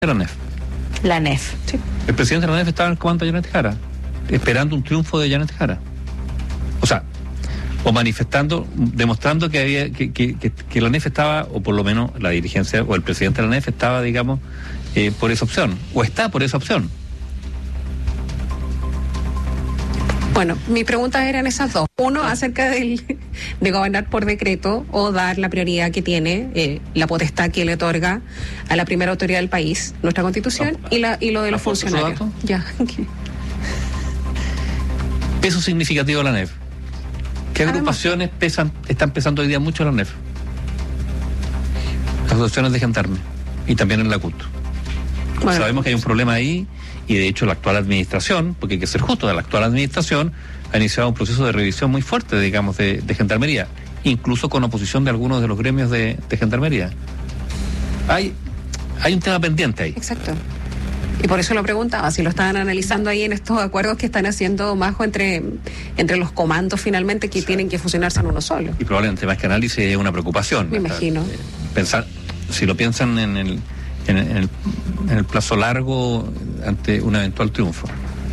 de la ANEF. La ANEF. Sí. El presidente de la ANEF estaba en el comando de Janet Jara, esperando un triunfo de Janet Jara. O sea, o manifestando, demostrando que había que la ANEF estaba, o por lo menos la dirigencia o el presidente de la ANEF estaba, digamos, por esa opción, o está por esa opción. Bueno, mis preguntas eran esas dos. Uno, acerca de gobernar por decreto o dar la prioridad que tiene, la potestad que le otorga a la primera autoridad del país, nuestra Constitución, y lo de los funcionarios. Ya. Peso significativo de la ANEF. ¿Qué agrupaciones están pesando hoy día mucho la ANEF? Las asociaciones de gendarmes y también en la CUT. Bueno, sabemos que hay un problema ahí. Y de hecho la actual administración, porque hay que ser justo, la actual administración ha iniciado un proceso de revisión muy fuerte, digamos, de gendarmería, incluso con oposición de algunos de los gremios de gendarmería. Hay un tema pendiente ahí. Exacto. Y por eso lo preguntaba, si lo estaban analizando ahí en estos acuerdos que están haciendo Majo entre los comandos finalmente que tienen que fusionarse en uno solo. Y probablemente más que análisis es una preocupación. Me imagino. Pensar, si lo piensan en el plazo largo ante un eventual triunfo.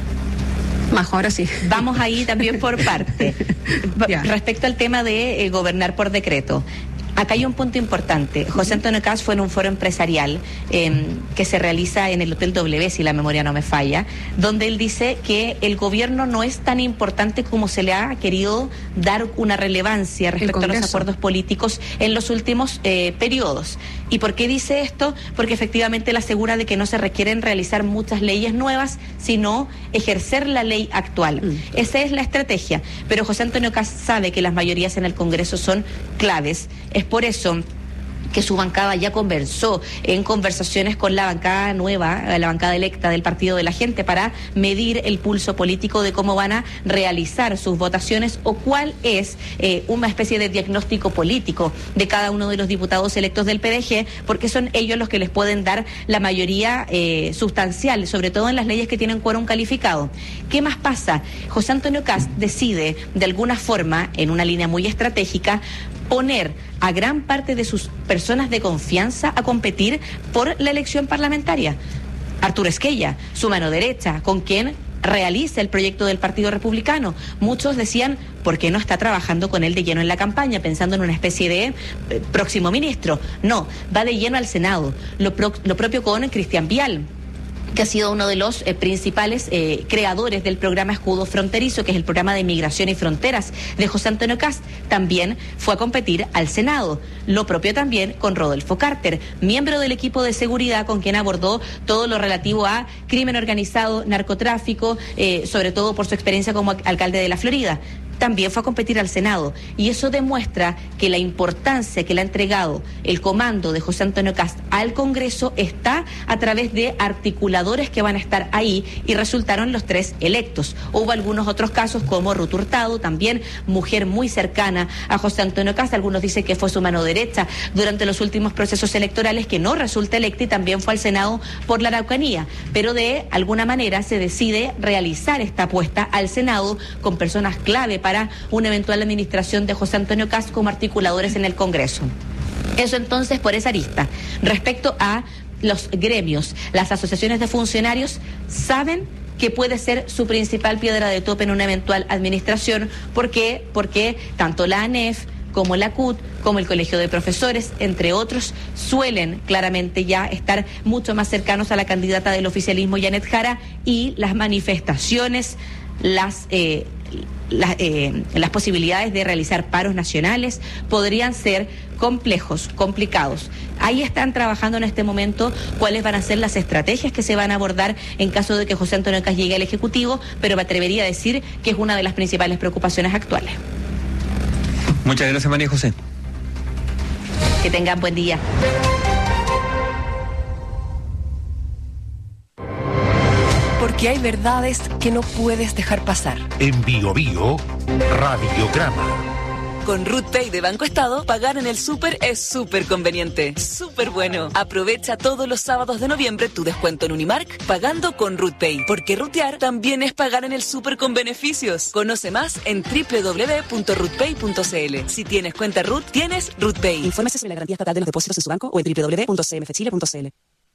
Majo, ahora sí. Vamos ahí también por parte. Respecto al tema de gobernar por decreto. Acá hay un punto importante. José Antonio Kast fue en un foro empresarial que se realiza en el Hotel W, si la memoria no me falla, donde él dice que el gobierno no es tan importante como se le ha querido dar una relevancia respecto a los acuerdos políticos en los últimos periodos. ¿Y por qué dice esto? Porque efectivamente él asegura de que no se requieren realizar muchas leyes nuevas, sino ejercer la ley actual. Esa es la estrategia. Pero José Antonio Kast sabe que las mayorías en el Congreso son claves. Es por eso que su bancada ya conversó en conversaciones con la bancada nueva, la bancada electa del Partido de la Gente, para medir el pulso político de cómo van a realizar sus votaciones o cuál es una especie de diagnóstico político de cada uno de los diputados electos del PDG, porque son ellos los que les pueden dar la mayoría sustancial, sobre todo en las leyes que tienen quórum calificado. ¿Qué más pasa? José Antonio Kast decide, de alguna forma, en una línea muy estratégica, poner a gran parte de sus personas de confianza a competir por la elección parlamentaria. Arturo Esquella, su mano derecha, con quien realiza el proyecto del Partido Republicano. Muchos decían, ¿por qué no está trabajando con él de lleno en la campaña, pensando en una especie de próximo ministro? No, va de lleno al Senado. Lo propio con Cristian Vial, que ha sido uno de los principales creadores del programa Escudo Fronterizo, que es el programa de migración y fronteras de José Antonio Kast. También fue a competir al Senado. Lo propio también con Rodolfo Carter, miembro del equipo de seguridad con quien abordó todo lo relativo a crimen organizado, narcotráfico, sobre todo por su experiencia como alcalde de la Florida. También fue a competir al Senado, y eso demuestra que la importancia que le ha entregado el comando de José Antonio Kast al Congreso está a través de articuladores que van a estar ahí, y resultaron los 3 electos. Hubo algunos otros casos como Ruth Hurtado, también mujer muy cercana a José Antonio Kast, algunos dicen que fue su mano derecha durante los últimos procesos electorales, que no resulta electa y también fue al Senado por la Araucanía, pero de alguna manera se decide realizar esta apuesta al Senado con personas clave para una eventual administración de José Antonio Kast como articuladores en el Congreso. Eso entonces por esa arista. Respecto a los gremios, las asociaciones de funcionarios saben que puede ser su principal piedra de tope en una eventual administración. ¿Por qué? Porque tanto la ANEF como la CUT, como el Colegio de Profesores, entre otros, suelen claramente ya estar mucho más cercanos a la candidata del oficialismo, Janet Jara, y las manifestaciones, las posibilidades de realizar paros nacionales podrían ser complicados. Ahí están trabajando en este momento cuáles van a ser las estrategias que se van a abordar en caso de que José Antonio Kast llegue al Ejecutivo, pero me atrevería a decir que es una de las principales preocupaciones actuales. Muchas gracias, María José. Que tengan buen día. Porque hay verdades que no puedes dejar pasar. En Bio Bio, Radiograma. Con Ruth Pay de Banco Estado, pagar en el súper es súper conveniente. Súper bueno. Aprovecha todos los sábados de noviembre tu descuento en Unimark pagando con Ruth Pay. Porque rutear también es pagar en el súper con beneficios. Conoce más en www.rutpay.cl. Si tienes cuenta Ruth, tienes Ruth Pay. Infórmese sobre la garantía estatal de los depósitos en su banco o en www.cmfchile.cl.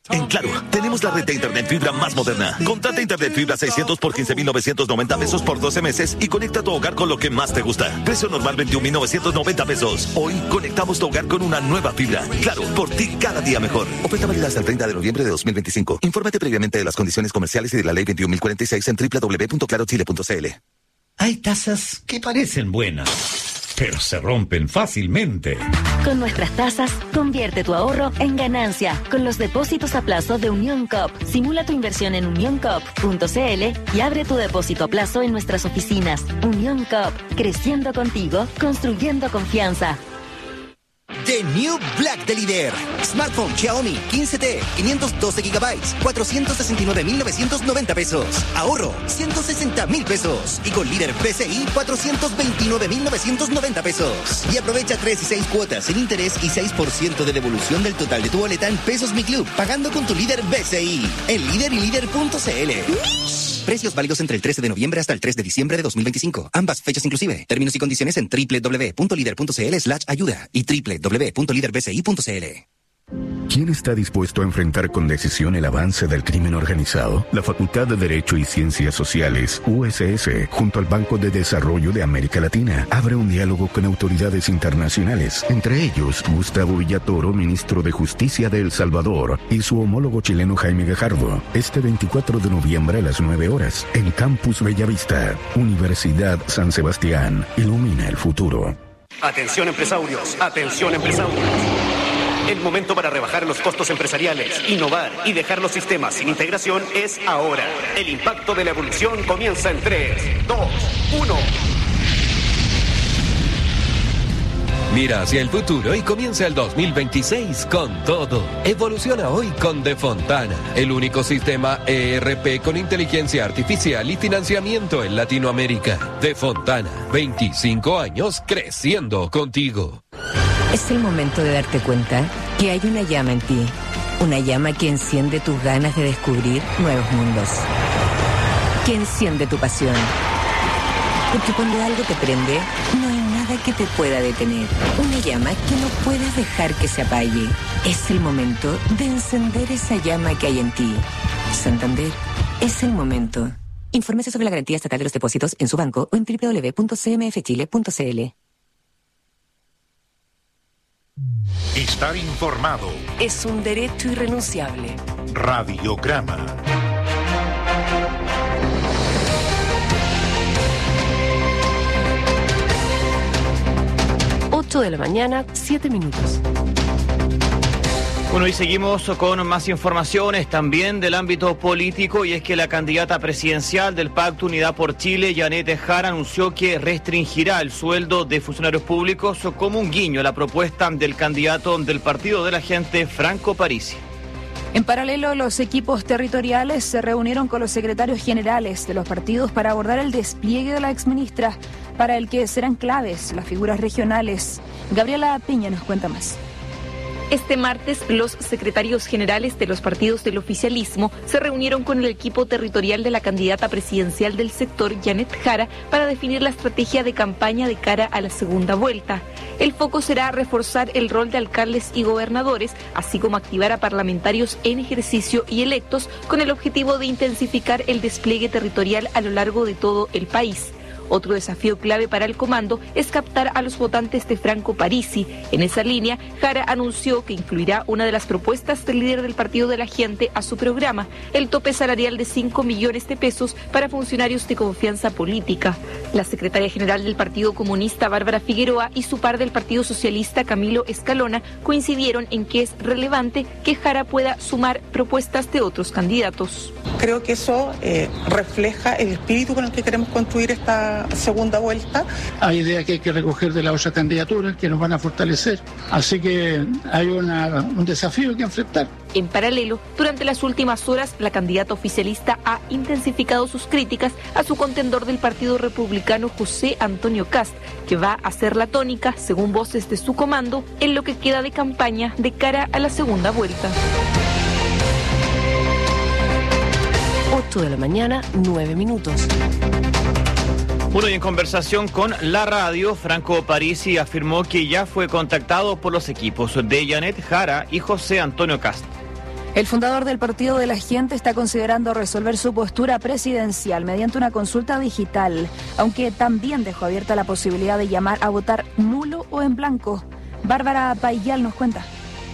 En Claro, tenemos la red de internet fibra más moderna. Contrata internet fibra 600 por 15,990 pesos por 12 meses y conecta tu hogar con lo que más te gusta. Precio normal 21,990 pesos. Hoy conectamos tu hogar con una nueva fibra. Claro, por ti cada día mejor. Oferta válida hasta el 30 de noviembre de 2025. Infórmate previamente de las condiciones comerciales y de la ley 21.046 en www.clarochile.cl. Hay tasas que parecen buenas, pero se rompen fácilmente. Con nuestras tasas, convierte tu ahorro en ganancia con los depósitos a plazo de Unión Coop. Simula tu inversión en unioncoop.cl y abre tu depósito a plazo en nuestras oficinas. Unión Coop, creciendo contigo, construyendo confianza. The New Black de Líder. Smartphone Xiaomi 15T, 512 GB, 469,990 pesos. Ahorro, 160,000 pesos. Y con Líder PCI, 429,990 pesos. Y aprovecha 3 y 6 cuotas sin interés y 6% de devolución del total de tu boleta en Pesos Mi Club, pagando con tu Líder BCI. En Líder y Líder.cl. Precios válidos entre el 13 de noviembre hasta el 3 de diciembre de 2025. Ambas fechas inclusive. Términos y condiciones en www.lider.cl/ayuda y www.liderbci.cl. ¿Quién está dispuesto a enfrentar con decisión el avance del crimen organizado? La Facultad de Derecho y Ciencias Sociales, USS, junto al Banco de Desarrollo de América Latina, abre un diálogo con autoridades internacionales, entre ellos Gustavo Villatoro, ministro de Justicia de El Salvador, y su homólogo chileno Jaime Gajardo, este 24 de noviembre a las 9 horas, en Campus Bellavista, Universidad San Sebastián. Ilumina el futuro. Atención empresarios, atención empresarios. El momento para rebajar los costos empresariales, innovar y dejar los sistemas sin integración es ahora. El impacto de la evolución comienza en 3, 2, 1. Mira hacia el futuro y comienza el 2026 con todo. Evoluciona hoy con De Fontana, el único sistema ERP con inteligencia artificial y financiamiento en Latinoamérica. De Fontana, 25 años creciendo contigo. Es el momento de darte cuenta que hay una llama en ti. Una llama que enciende tus ganas de descubrir nuevos mundos. Que enciende tu pasión. Porque cuando algo te prende, no hay nada que te pueda detener. Una llama que no puedes dejar que se apague. Es el momento de encender esa llama que hay en ti. Santander, es el momento. Infórmese sobre la garantía estatal de los depósitos en su banco o en www.cmfchile.cl. Estar informado es un derecho irrenunciable. Radiograma. De la mañana, 7 minutos. Bueno, y seguimos con más informaciones también del ámbito político, y es que la candidata presidencial del Pacto Unidad por Chile, Janet Jara, anunció que restringirá el sueldo de funcionarios públicos como un guiño a la propuesta del candidato del Partido de la Gente, Franco Parisi. En paralelo, los equipos territoriales se reunieron con los secretarios generales de los partidos para abordar el despliegue de la exministra, para el que serán claves las figuras regionales. Gabriela Piña nos cuenta más. Este martes, los secretarios generales de los partidos del oficialismo se reunieron con el equipo territorial de la candidata presidencial del sector, Janet Jara, para definir la estrategia de campaña de cara a la segunda vuelta. El foco será reforzar el rol de alcaldes y gobernadores, así como activar a parlamentarios en ejercicio y electos, con el objetivo de intensificar el despliegue territorial a lo largo de todo el país. Otro desafío clave para el comando es captar a los votantes de Franco Parisi. En esa línea, Jara anunció que incluirá una de las propuestas del líder del Partido de la Gente a su programa, el tope salarial de 5 millones de pesos para funcionarios de confianza política. La secretaria general del Partido Comunista, Bárbara Figueroa, y su par del Partido Socialista, Camilo Escalona, coincidieron en que es relevante que Jara pueda sumar propuestas de otros candidatos. Creo que eso refleja el espíritu con el que queremos construir esta segunda vuelta. Hay ideas que hay que recoger de la otra candidatura que nos van a fortalecer, así que hay un desafío que enfrentar. En paralelo, durante las últimas horas, la candidata oficialista ha intensificado sus críticas a su contendor del Partido Republicano, José Antonio Kast, que va a ser la tónica, según voces de su comando, en lo que queda de campaña de cara a la segunda vuelta. 8 de la mañana, 9 minutos. Bueno, y en conversación con la radio, Franco Parisi afirmó que ya fue contactado por los equipos de Janet Jara y José Antonio Kast. El fundador del Partido de la Gente está considerando resolver su postura presidencial mediante una consulta digital, aunque también dejó abierta la posibilidad de llamar a votar nulo o en blanco. Bárbara Payal nos cuenta.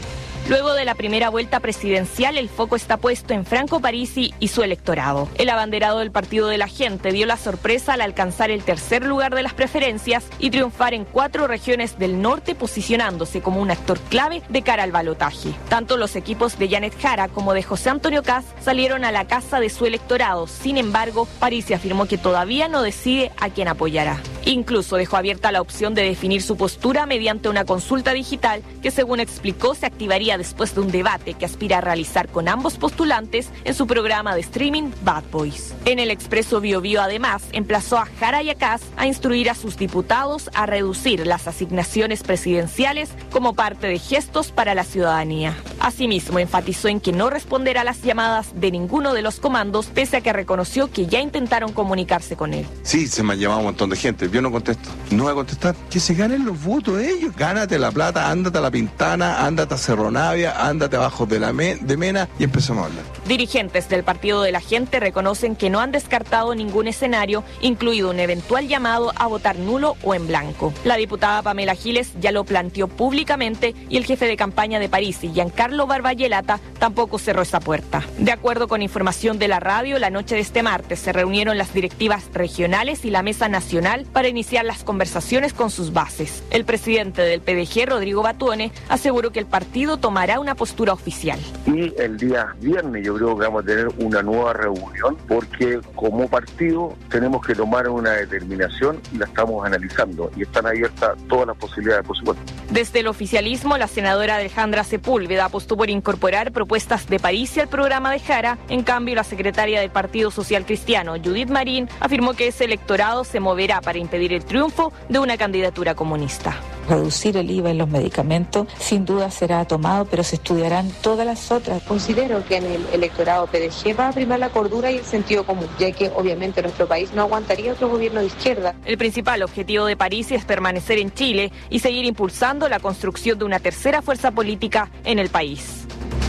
Luego de la primera vuelta presidencial, el foco está puesto en Franco Parisi y su electorado. El abanderado del Partido de la Gente dio la sorpresa al alcanzar el tercer lugar de las preferencias y triunfar en 4 regiones del norte, posicionándose como un actor clave de cara al balotaje. Tanto los equipos de Janet Jara como de José Antonio Kast salieron a la casa de su electorado. Sin embargo, Parisi afirmó que todavía no decide a quién apoyará. Incluso dejó abierta la opción de definir su postura mediante una consulta digital que, según explicó, se activaría después de un debate que aspira a realizar con ambos postulantes en su programa de streaming Bad Boys. En el Expreso Biobío, además, emplazó a Jara y a Kast a instruir a sus diputados a reducir las asignaciones presidenciales como parte de gestos para la ciudadanía. Asimismo, enfatizó en que no responderá a las llamadas de ninguno de los comandos, pese a que reconoció que ya intentaron comunicarse con él. Sí, se me ha llamado un montón de gente. Yo no contesto. No voy a contestar. Que se ganen los votos ellos. Gánate la plata, ándate a La Pintana, ándate a Cerro Navia, ándate abajo de Mena y empezamos a hablar. Dirigentes del Partido de la Gente reconocen que no han descartado ningún escenario, incluido un eventual llamado a votar nulo o en blanco. La diputada Pamela Giles ya lo planteó públicamente y el jefe de campaña de Parisi, Giancarlo Barbayelata, tampoco cerró esa puerta. De acuerdo con información de la radio, la noche de este martes se reunieron las directivas regionales y la mesa nacional para iniciar las conversaciones con sus bases. El presidente del PDG, Rodrigo Batuone, aseguró que el partido tomará una postura oficial. Y el día viernes yo creo que vamos a tener una nueva reunión porque como partido tenemos que tomar una determinación y la estamos analizando y están abiertas todas las posibilidades, por supuesto. Desde el oficialismo, la senadora Alejandra Sepúlveda apostó por incorporar propuestas de Parisi al programa de Jara. En cambio, la secretaria del Partido Social Cristiano, Judith Marín, afirmó que ese electorado se moverá para impedir el triunfo de una candidatura comunista. Reducir el IVA en los medicamentos sin duda será tomado, pero se estudiarán todas las otras. Considero que en el electorado PDG va a primar la cordura y el sentido común, ya que obviamente nuestro país no aguantaría otro gobierno de izquierda. El principal objetivo de Parisi es permanecer en Chile y seguir impulsando la construcción de una tercera fuerza política en el país.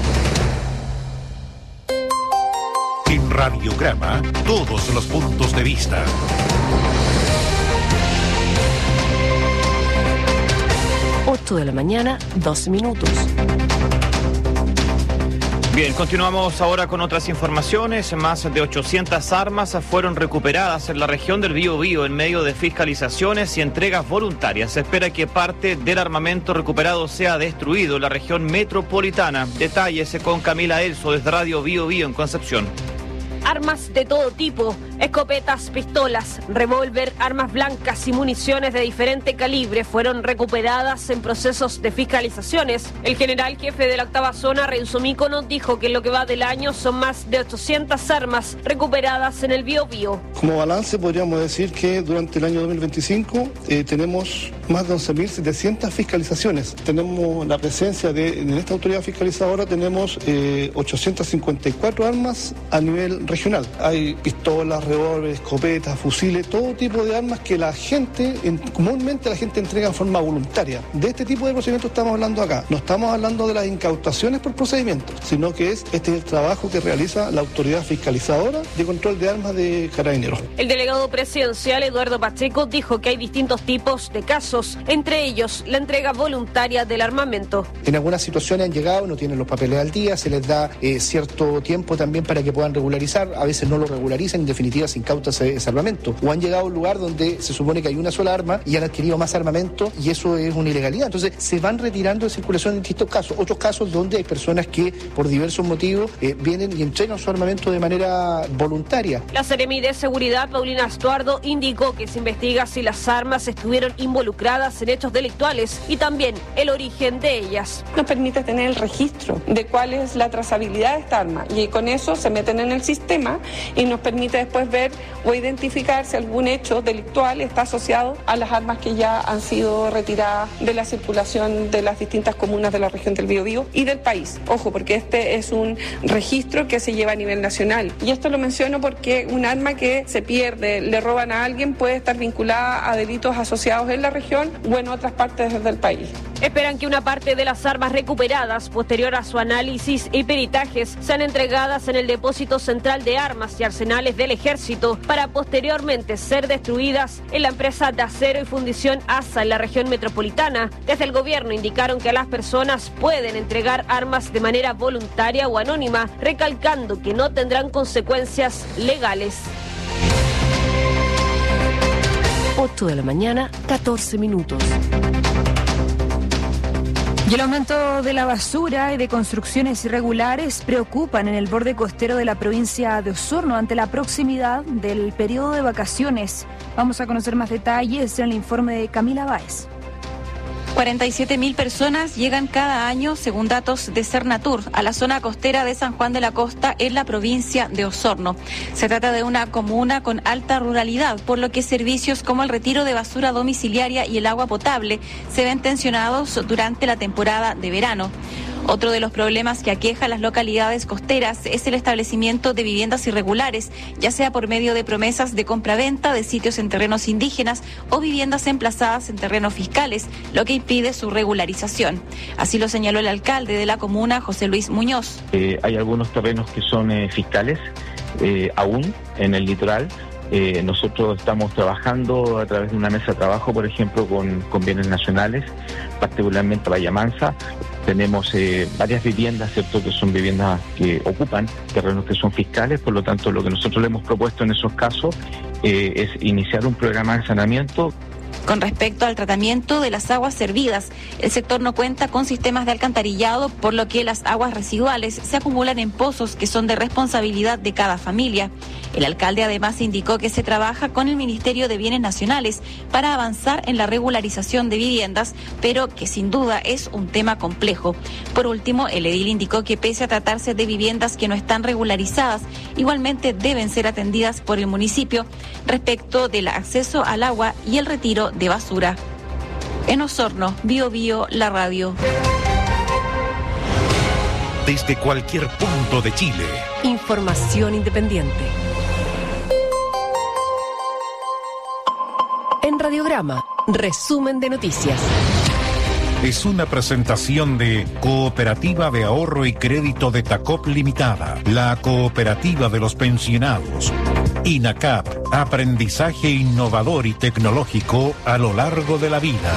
En Radiograma, todos los puntos de vista. 8 de la mañana, 12 minutos. Bien, continuamos ahora con otras informaciones. Más de 800 armas fueron recuperadas en la región del Biobío en medio de fiscalizaciones y entregas voluntarias. Se espera que parte del armamento recuperado sea destruido en la región metropolitana. Detalles con Camila Elso desde Radio Biobío en Concepción. Armas de todo tipo, escopetas, pistolas, revólver, armas blancas y municiones de diferente calibre fueron recuperadas en procesos de fiscalizaciones. El general jefe de la 8ª zona, Renzo Mícono, dijo que en lo que va del año son más de 800 armas recuperadas en el Biobío. Como balance podríamos decir que durante el año 2025 tenemos más de 11.700 fiscalizaciones. Tenemos la presencia en esta autoridad fiscalizadora, tenemos 854 armas a nivel regional. Hay pistolas, revólveres, escopetas, fusiles, todo tipo de armas que comúnmente la gente entrega en forma voluntaria. De este tipo de procedimientos estamos hablando acá. No estamos hablando de las incautaciones por procedimiento, sino que este es el trabajo que realiza la autoridad fiscalizadora de control de armas de Carabineros. El delegado presidencial Eduardo Pacheco dijo que hay distintos tipos de casos, entre ellos la entrega voluntaria del armamento. En algunas situaciones han llegado, no tienen los papeles al día, se les da cierto tiempo también para que puedan regularizar, a veces no lo regularizan, en definitiva se incauta ese armamento. O han llegado a un lugar donde se supone que hay una sola arma y han adquirido más armamento y eso es una ilegalidad. Entonces se van retirando de circulación en distintos casos. Otros casos donde hay personas que por diversos motivos vienen y entregan su armamento de manera voluntaria. La Seremi de Seguridad, Paulina Astuardo, indicó que se investiga si las armas estuvieron involucradas en hechos delictuales y también el origen de ellas. Nos permite tener el registro de cuál es la trazabilidad de esta arma y con eso se meten en el sistema y nos permite después ver o identificar si algún hecho delictual está asociado a las armas que ya han sido retiradas de la circulación de las distintas comunas de la región del Biobío y del país. Ojo, porque este es un registro que se lleva a nivel nacional. Y esto lo menciono porque un arma que se pierde, le roban a alguien, puede estar vinculada a delitos asociados en la región o en otras partes del país. Esperan que una parte de las armas recuperadas, posterior a su análisis y peritajes, sean entregadas en el Depósito Central de Armas y Arsenales del Ejército para posteriormente ser destruidas en la empresa de acero y fundición ASA en la región metropolitana. Desde el gobierno indicaron que las personas pueden entregar armas de manera voluntaria o anónima, recalcando que no tendrán consecuencias legales. 8 de la mañana, 14 minutos. Y el aumento de la basura y de construcciones irregulares preocupan en el borde costero de la provincia de Osorno ante la proximidad del periodo de vacaciones. Vamos a conocer más detalles en el informe de Camila Báez. 47.000 personas llegan cada año, según datos de Cernatur, a la zona costera de San Juan de la Costa en la provincia de Osorno. Se trata de una comuna con alta ruralidad, por lo que servicios como el retiro de basura domiciliaria y el agua potable se ven tensionados durante la temporada de verano. Otro de los problemas que aqueja a las localidades costeras es el establecimiento de viviendas irregulares, ya sea por medio de promesas de compraventa de sitios en terrenos indígenas o viviendas emplazadas en terrenos fiscales, lo que impide su regularización. Así lo señaló el alcalde de la comuna, José Luis Muñoz. Hay algunos terrenos que son fiscales aún en el litoral. Nosotros estamos trabajando a través de una mesa de trabajo, por ejemplo, con bienes nacionales, particularmente Bahía Mansa. Tenemos varias viviendas, ¿cierto?, que son viviendas que ocupan terrenos que son fiscales. Por lo tanto, lo que nosotros le hemos propuesto en esos casos es iniciar un programa de saneamiento. Con respecto al tratamiento de las aguas servidas, el sector no cuenta con sistemas de alcantarillado, por lo que las aguas residuales se acumulan en pozos que son de responsabilidad de cada familia. El alcalde además indicó que se trabaja con el Ministerio de Bienes Nacionales para avanzar en la regularización de viviendas, pero que sin duda es un tema complejo. Por último, el edil indicó que pese a tratarse de viviendas que no están regularizadas, igualmente deben ser atendidas por el municipio respecto del acceso al agua y el retiro de basura. En Osorno, Biobío, la radio. Desde cualquier punto de Chile. Información independiente. En Radiograma, resumen de noticias. Es una presentación de Cooperativa de Ahorro y Crédito de Tacop Limitada, la cooperativa de los pensionados. INACAP, aprendizaje innovador y tecnológico a lo largo de la vida.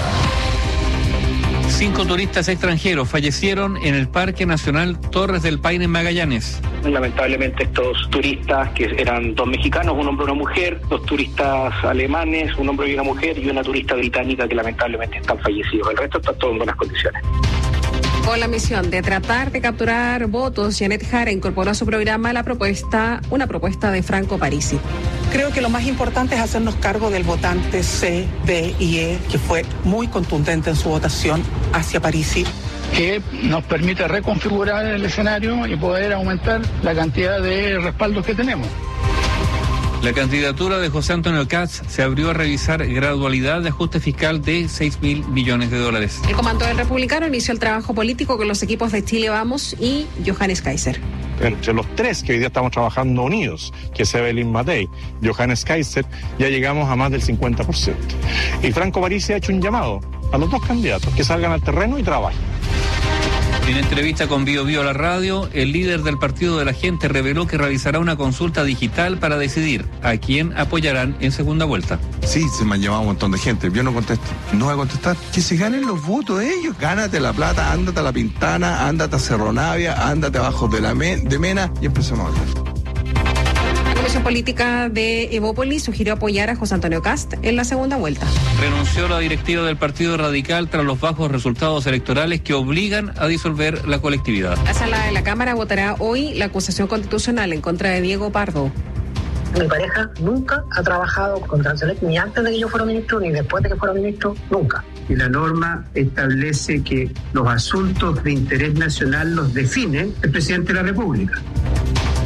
5 turistas extranjeros fallecieron en el Parque Nacional Torres del Paine en Magallanes. Lamentablemente estos turistas, que eran 2 mexicanos, un hombre y una mujer, 2 turistas alemanes, un hombre y una mujer, y una turista británica que lamentablemente están fallecidos. El resto está todo en buenas condiciones. Con la misión de tratar de capturar votos, Janet Jara incorporó a su programa una propuesta de Franco Parisi. Creo que lo más importante es hacernos cargo del votante C, D y E, que fue muy contundente en su votación hacia Parisi, que nos permite reconfigurar el escenario y poder aumentar la cantidad de respaldos que tenemos. La candidatura de José Antonio Kast se abrió a revisar gradualidad de ajuste fiscal de $6.000 millones. El comando del Republicano inició el trabajo político con los equipos de Chile Vamos y Johannes Kaiser. Entre los 3 que hoy día estamos trabajando unidos, que es Evelyn Matei, Johannes Kaiser, ya llegamos a más del 50%. Y Franco Parisi ha hecho un llamado a los 2 candidatos que salgan al terreno y trabajen. En entrevista con Biobío la radio, el líder del Partido de la Gente reveló que realizará una consulta digital para decidir a quién apoyarán en segunda vuelta. Sí, se me han llamado un montón de gente. Yo no contesto. No voy a contestar. Que se ganen los votos ellos. Gánate la plata, ándate a La Pintana, ándate a Cerro Navia, ándate abajo de Mena y empecemos a hablar. La Comisión Política de Evópolis sugirió apoyar a José Antonio Kast en la segunda vuelta. Renunció la directiva del Partido Radical tras los bajos resultados electorales que obligan a disolver la colectividad. La sala de la Cámara votará hoy la acusación constitucional en contra de Diego Pardo. Mi pareja nunca ha trabajado con Transelec, ni antes de que yo fuera ministro, ni después de que fuera ministro, nunca. Y la norma establece que los asuntos de interés nacional los define el presidente de la República.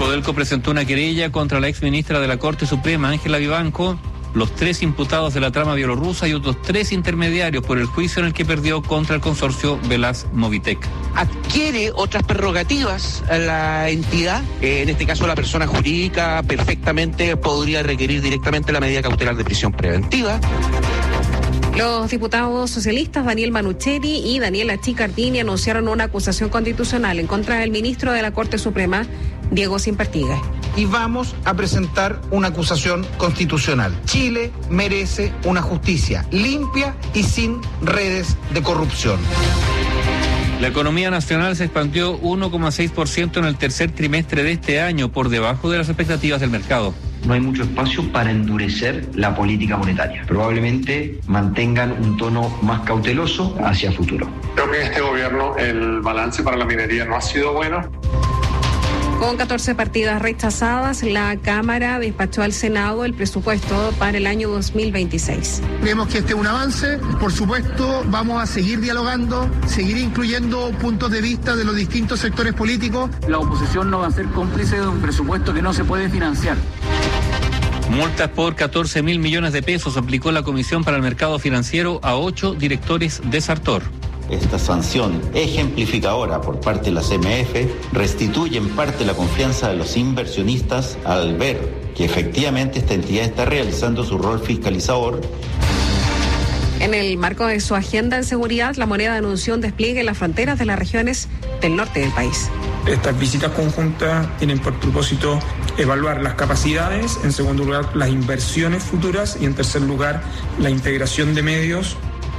Codelco presentó una querella contra la exministra de la Corte Suprema, Ángela Vivanco, los 3 imputados de la trama bielorrusa y otros 3 intermediarios por el juicio en el que perdió contra el consorcio Velas-Movitec. Adquiere otras prerrogativas a la entidad, en este caso la persona jurídica perfectamente podría requerir directamente la medida cautelar de prisión preventiva. Los diputados socialistas Daniel Manucheri y Daniela Chicardini anunciaron una acusación constitucional en contra del ministro de la Corte Suprema, Diego Simpartigue. Y vamos a presentar una acusación constitucional. Chile merece una justicia limpia y sin redes de corrupción. La economía nacional se expandió 1,6% en el tercer trimestre de este año, por debajo de las expectativas del mercado. No hay mucho espacio para endurecer la política monetaria. Probablemente mantengan un tono más cauteloso hacia el futuro. Creo que en este gobierno el balance para la minería no ha sido bueno. Con 14 partidas rechazadas, la Cámara despachó al Senado el presupuesto para el año 2026. Creemos que este es un avance. Por supuesto, vamos a seguir dialogando, seguir incluyendo puntos de vista de los distintos sectores políticos. La oposición no va a ser cómplice de un presupuesto que no se puede financiar. Multas por 14.000 millones de pesos aplicó la Comisión para el Mercado Financiero a 8 directores de Sartor. Esta sanción ejemplificadora por parte de la CMF restituye en parte la confianza de los inversionistas al ver que efectivamente esta entidad está realizando su rol fiscalizador. En el marco de su agenda en seguridad, La Moneda anunció un despliegue en las fronteras de las regiones del norte del país. Estas visitas conjuntas tienen por propósito evaluar las capacidades, en segundo lugar las inversiones futuras y en tercer lugar la integración de medios.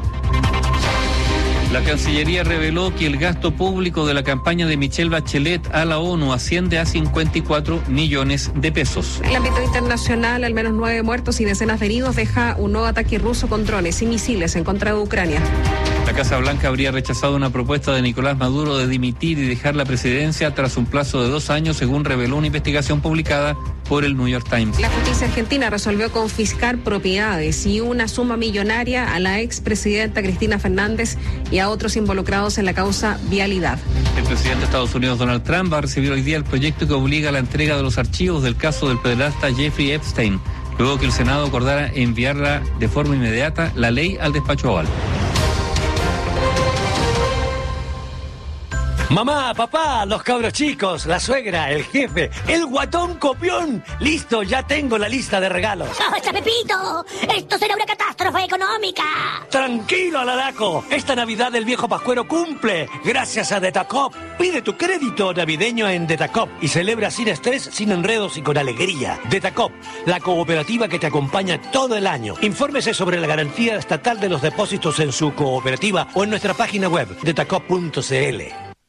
La Cancillería reveló que el gasto público de la campaña de Michelle Bachelet a la ONU asciende a 54 millones de pesos. En el ámbito internacional, al menos 9 muertos y decenas de heridos deja un nuevo ataque ruso con drones y misiles en contra de Ucrania. La Casa Blanca habría rechazado una propuesta de Nicolás Maduro de dimitir y dejar la presidencia tras un plazo de 2 años, según reveló una investigación publicada por el New York Times. La justicia argentina resolvió confiscar propiedades y una suma millonaria a la expresidenta Cristina Fernández y a otros involucrados en la causa Vialidad. El presidente de Estados Unidos, Donald Trump, va a recibir hoy día el proyecto que obliga a la entrega de los archivos del caso del pederasta Jeffrey Epstein, luego que el Senado acordara enviarla de forma inmediata la ley al despacho oval. Mamá, papá, los cabros chicos, la suegra, el jefe, el guatón copión. Listo, ya tengo la lista de regalos. ¡Basta, Pepito! ¡Esto será una catástrofe económica! Tranquilo, Alaraco. Esta Navidad el viejo Pascuero cumple, gracias a Detacop. Pide tu crédito navideño en Detacop y celebra sin estrés, sin enredos y con alegría. Detacop, la cooperativa que te acompaña todo el año. Infórmese sobre la garantía estatal de los depósitos en su cooperativa o en nuestra página web, detacop.cl.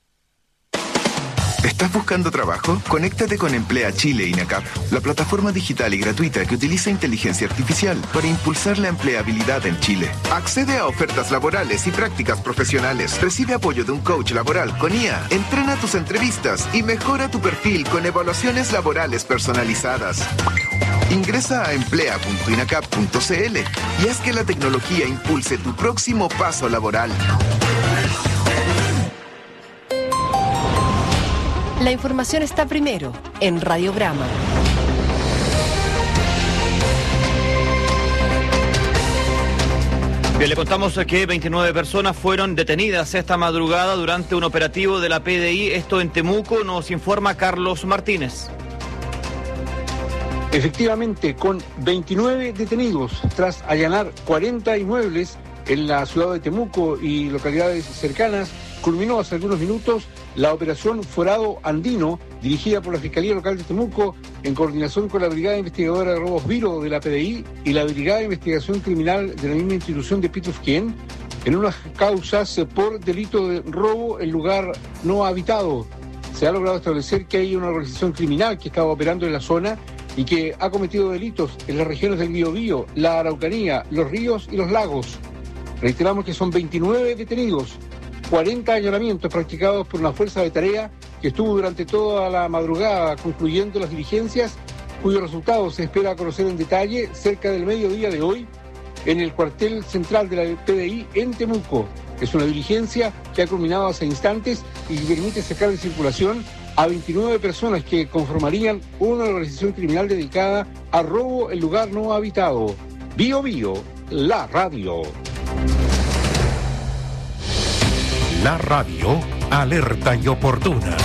¿Estás buscando trabajo? Conéctate con Emplea Chile INACAP, la plataforma digital y gratuita que utiliza inteligencia artificial para impulsar la empleabilidad en Chile. Accede a ofertas laborales y prácticas profesionales. Recibe apoyo de un coach laboral con IA. Entrena tus entrevistas y mejora tu perfil con evaluaciones laborales personalizadas. Ingresa a emplea.inacap.cl y haz que la tecnología impulse tu próximo paso laboral. La información está primero en Radiograma. Bien, le contamos que 29 personas fueron detenidas esta madrugada durante un operativo de la PDI, esto en Temuco, nos informa Carlos Martínez. Efectivamente, con 29 detenidos tras allanar 40 inmuebles en la ciudad de Temuco y localidades cercanas, culminó hace algunos minutos la operación Forado Andino, dirigida por la Fiscalía Local de Temuco, en coordinación con la Brigada Investigadora de Robos Viro de la PDI y la Brigada de Investigación Criminal de la misma institución de Pitufquén, en unas causas por delito de robo en lugar no habitado. Se ha logrado establecer que hay una organización criminal que estaba operando en la zona y que ha cometido delitos en las regiones del Biobío, la Araucanía, los ríos y los lagos. Reiteramos que son 29 detenidos, 40 allanamientos practicados por una fuerza de tarea que estuvo durante toda la madrugada concluyendo las diligencias, cuyos resultados se espera conocer en detalle cerca del mediodía de hoy en el cuartel central de la PDI en Temuco. Es una diligencia que ha culminado hace instantes y que permite sacar de circulación a 29 personas que conformarían una organización criminal dedicada a robo en lugar no habitado. Bio Bio, la radio. La radio, alerta y oportuna.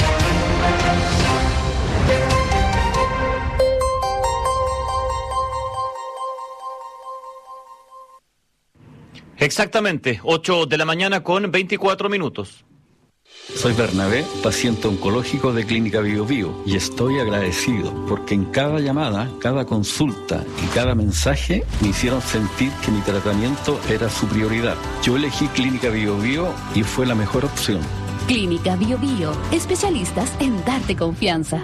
Exactamente, 8 de la mañana con 24 minutos. Soy Bernabé, paciente oncológico de Clínica Bio Bio, y estoy agradecido porque en cada llamada, cada consulta y cada mensaje me hicieron sentir que mi tratamiento era su prioridad. Yo elegí Clínica Bio Bio y fue la mejor opción. Clínica Bio Bio, especialistas en darte confianza.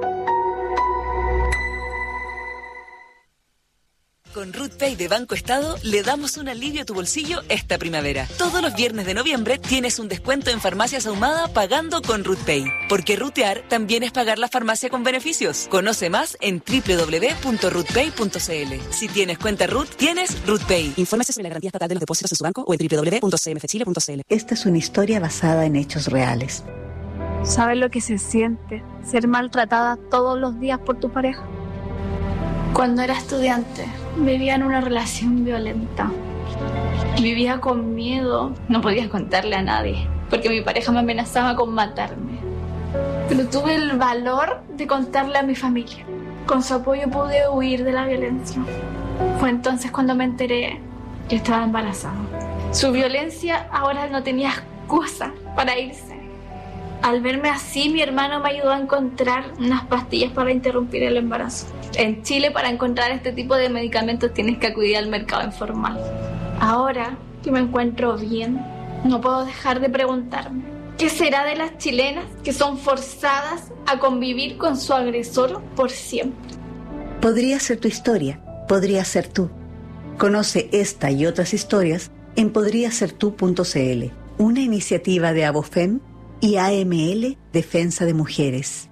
Con RootPay de Banco Estado le damos un alivio a tu bolsillo esta primavera. Todos los viernes de noviembre tienes un descuento en Farmacias Ahumada pagando con RootPay. Porque rutear también es pagar la farmacia con beneficios. Conoce más en www.rootpay.cl. Si tienes cuenta Root, tienes RootPay. Infórmese sobre la garantía estatal de los depósitos en su banco o en www.cmfchile.cl. Esta es una historia basada en hechos reales. ¿Sabes lo que se siente ser maltratada todos los días por tu pareja? Cuando era estudiante, vivía en una relación violenta. Vivía con miedo, no podía contarle a nadie, porque mi pareja me amenazaba con matarme. Pero tuve el valor de contarle a mi familia. Con su apoyo pude huir de la violencia. Fue entonces cuando me enteré que estaba embarazada. Su violencia ahora no tenía excusa para irse. Al verme así, mi hermano me ayudó a encontrar unas pastillas para interrumpir el embarazo. En Chile, para encontrar este tipo de medicamentos tienes que acudir al mercado informal. Ahora que me encuentro bien, no puedo dejar de preguntarme, ¿qué será de las chilenas que son forzadas a convivir con su agresor por siempre? Podría ser tu historia, podría ser tú. Conoce esta y otras historias en podriasertu.cl, una iniciativa de Abofem y AML Defensa de Mujeres.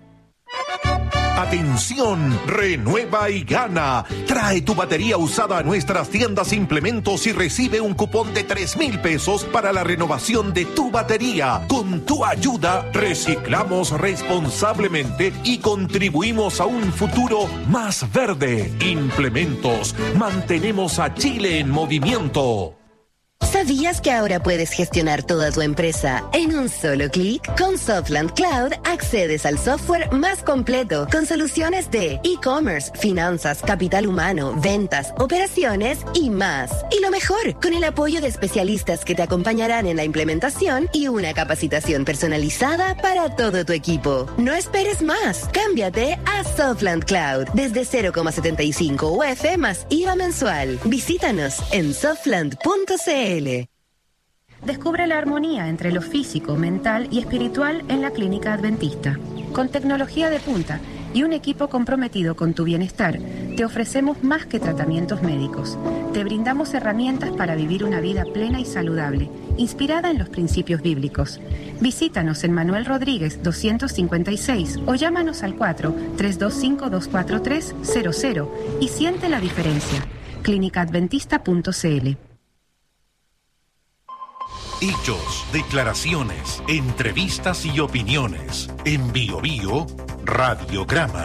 Atención, renueva y gana. Trae tu batería usada a nuestras tiendas Implementos y recibe un cupón de 3,000 pesos para la renovación de tu batería. Con tu ayuda, reciclamos responsablemente y contribuimos a un futuro más verde. Implementos, mantenemos a Chile en movimiento. ¿Sabías que ahora puedes gestionar toda tu empresa en un solo clic? Con Softland Cloud accedes al software más completo con soluciones de e-commerce, finanzas, capital humano, ventas, operaciones y más. Y lo mejor, con el apoyo de especialistas que te acompañarán en la implementación y una capacitación personalizada para todo tu equipo. No esperes más. Cámbiate a Softland Cloud desde 0,75 UF más IVA mensual. Visítanos en softland.cl. Descubre la armonía entre lo físico, mental y espiritual en la Clínica Adventista. Con tecnología de punta y un equipo comprometido con tu bienestar, te ofrecemos más que tratamientos médicos. Te brindamos herramientas para vivir una vida plena y saludable, inspirada en los principios bíblicos. Visítanos en Manuel Rodríguez 256 o llámanos al 4-325-243-00 y siente la diferencia. clínicaadventista.cl. Hechos, declaraciones, entrevistas y opiniones. En Bio Bio, Radiograma.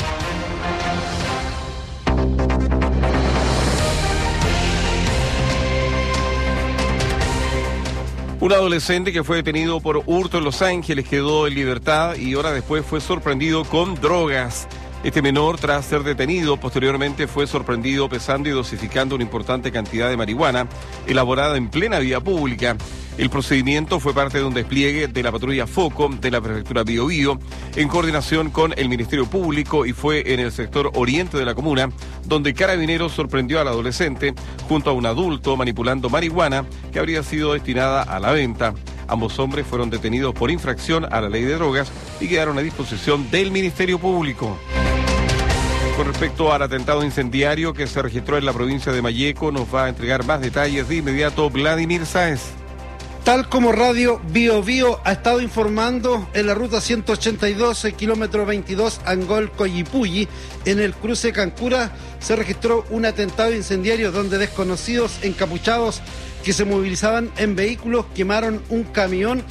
Un adolescente que fue detenido por hurto en Los Ángeles quedó en libertad y horas después fue sorprendido con drogas. Este menor, tras ser detenido, posteriormente fue sorprendido pesando y dosificando una importante cantidad de marihuana elaborada en plena vía pública. El procedimiento fue parte de un despliegue de la patrulla Foco de la prefectura Bio Bio en coordinación con el Ministerio Público y fue en el sector oriente de la comuna donde Carabineros sorprendió al adolescente junto a un adulto manipulando marihuana que habría sido destinada a la venta. Ambos hombres fueron detenidos por infracción a la ley de drogas y quedaron a disposición del Ministerio Público. Con respecto al atentado incendiario que se registró en la provincia de Malleco, nos va a entregar más detalles de inmediato Vladimir Sáez. Tal como Radio Bio Bio ha estado informando, en la ruta 182, kilómetro 22, Angol-Coyipulli, en el cruce Cancura, se registró un atentado incendiario donde desconocidos encapuchados que se movilizaban en vehículos quemaron un camión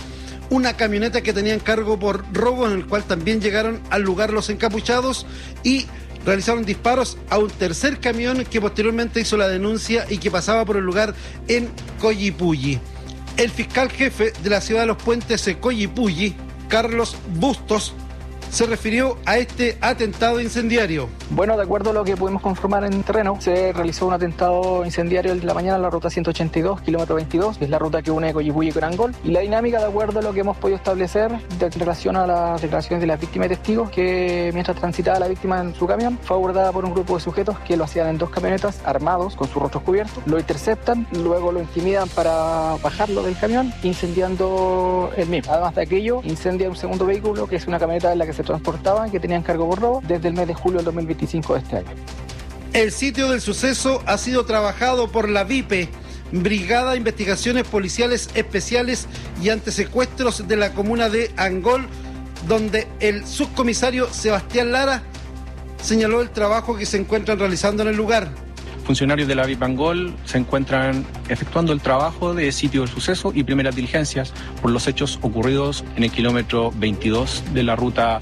una camioneta que tenía encargo por robo, en el cual también llegaron al lugar los encapuchados y realizaron disparos a un tercer camión que posteriormente hizo la denuncia y que pasaba por el lugar en Coyipulli. El fiscal jefe de la ciudad de Los Puentes, Coyipulli, Carlos Bustos, se refirió a este atentado incendiario. Bueno, de acuerdo a lo que pudimos confirmar en terreno, se realizó un atentado incendiario en la mañana en la ruta 182, kilómetro 22, que es la ruta que une Coyipulli con Angol. Y la dinámica, de acuerdo a lo que hemos podido establecer, de relación a las declaraciones de las víctimas y testigos, que mientras transitaba la víctima en su camión, fue abordada por un grupo de sujetos que lo hacían en 2 camionetas, armados, con sus rostros cubiertos. Lo interceptan, luego lo intimidan para bajarlo del camión, incendiando el mismo. Además de aquello, incendia un segundo vehículo, que es una camioneta en la que se transportaban, que tenían cargo por robo, desde el mes de julio del 2025 de este año. El sitio del suceso ha sido trabajado por la VIPE, Brigada de Investigaciones Policiales Especiales y Antisecuestros de la comuna de Angol, donde el subcomisario Sebastián Lara señaló el trabajo que se encuentran realizando en el lugar. Funcionarios de la VIP Angol se encuentran efectuando el trabajo de sitio del suceso y primeras diligencias por los hechos ocurridos en el kilómetro 22 de la ruta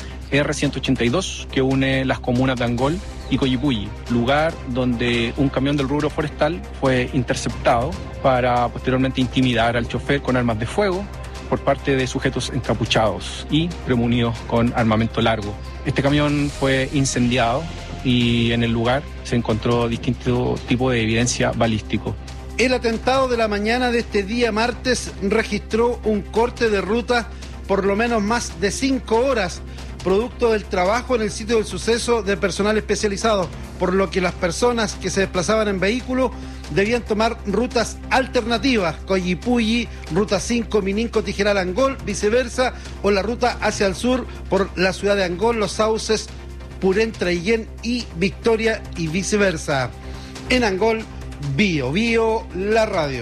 R182 que une las comunas de Angol y Coyipulli, lugar donde un camión del rubro forestal fue interceptado para posteriormente intimidar al chofer con armas de fuego por parte de sujetos encapuchados y premunidos con armamento largo. Este camión fue incendiado y en el lugar se encontró distinto tipo de evidencia balístico. El atentado de la mañana de este día martes registró un corte de ruta por lo menos más de 5 horas, producto del trabajo en el sitio del suceso de personal especializado, por lo que las personas que se desplazaban en vehículo debían tomar rutas alternativas, Coyipulli, ruta 5, Mininco, Tijeral, Angol, viceversa, o la ruta hacia el sur por la ciudad de Angol, Los Sauces, Purén, Traillén y Victoria y viceversa. En Angol, Bio Bio, la radio.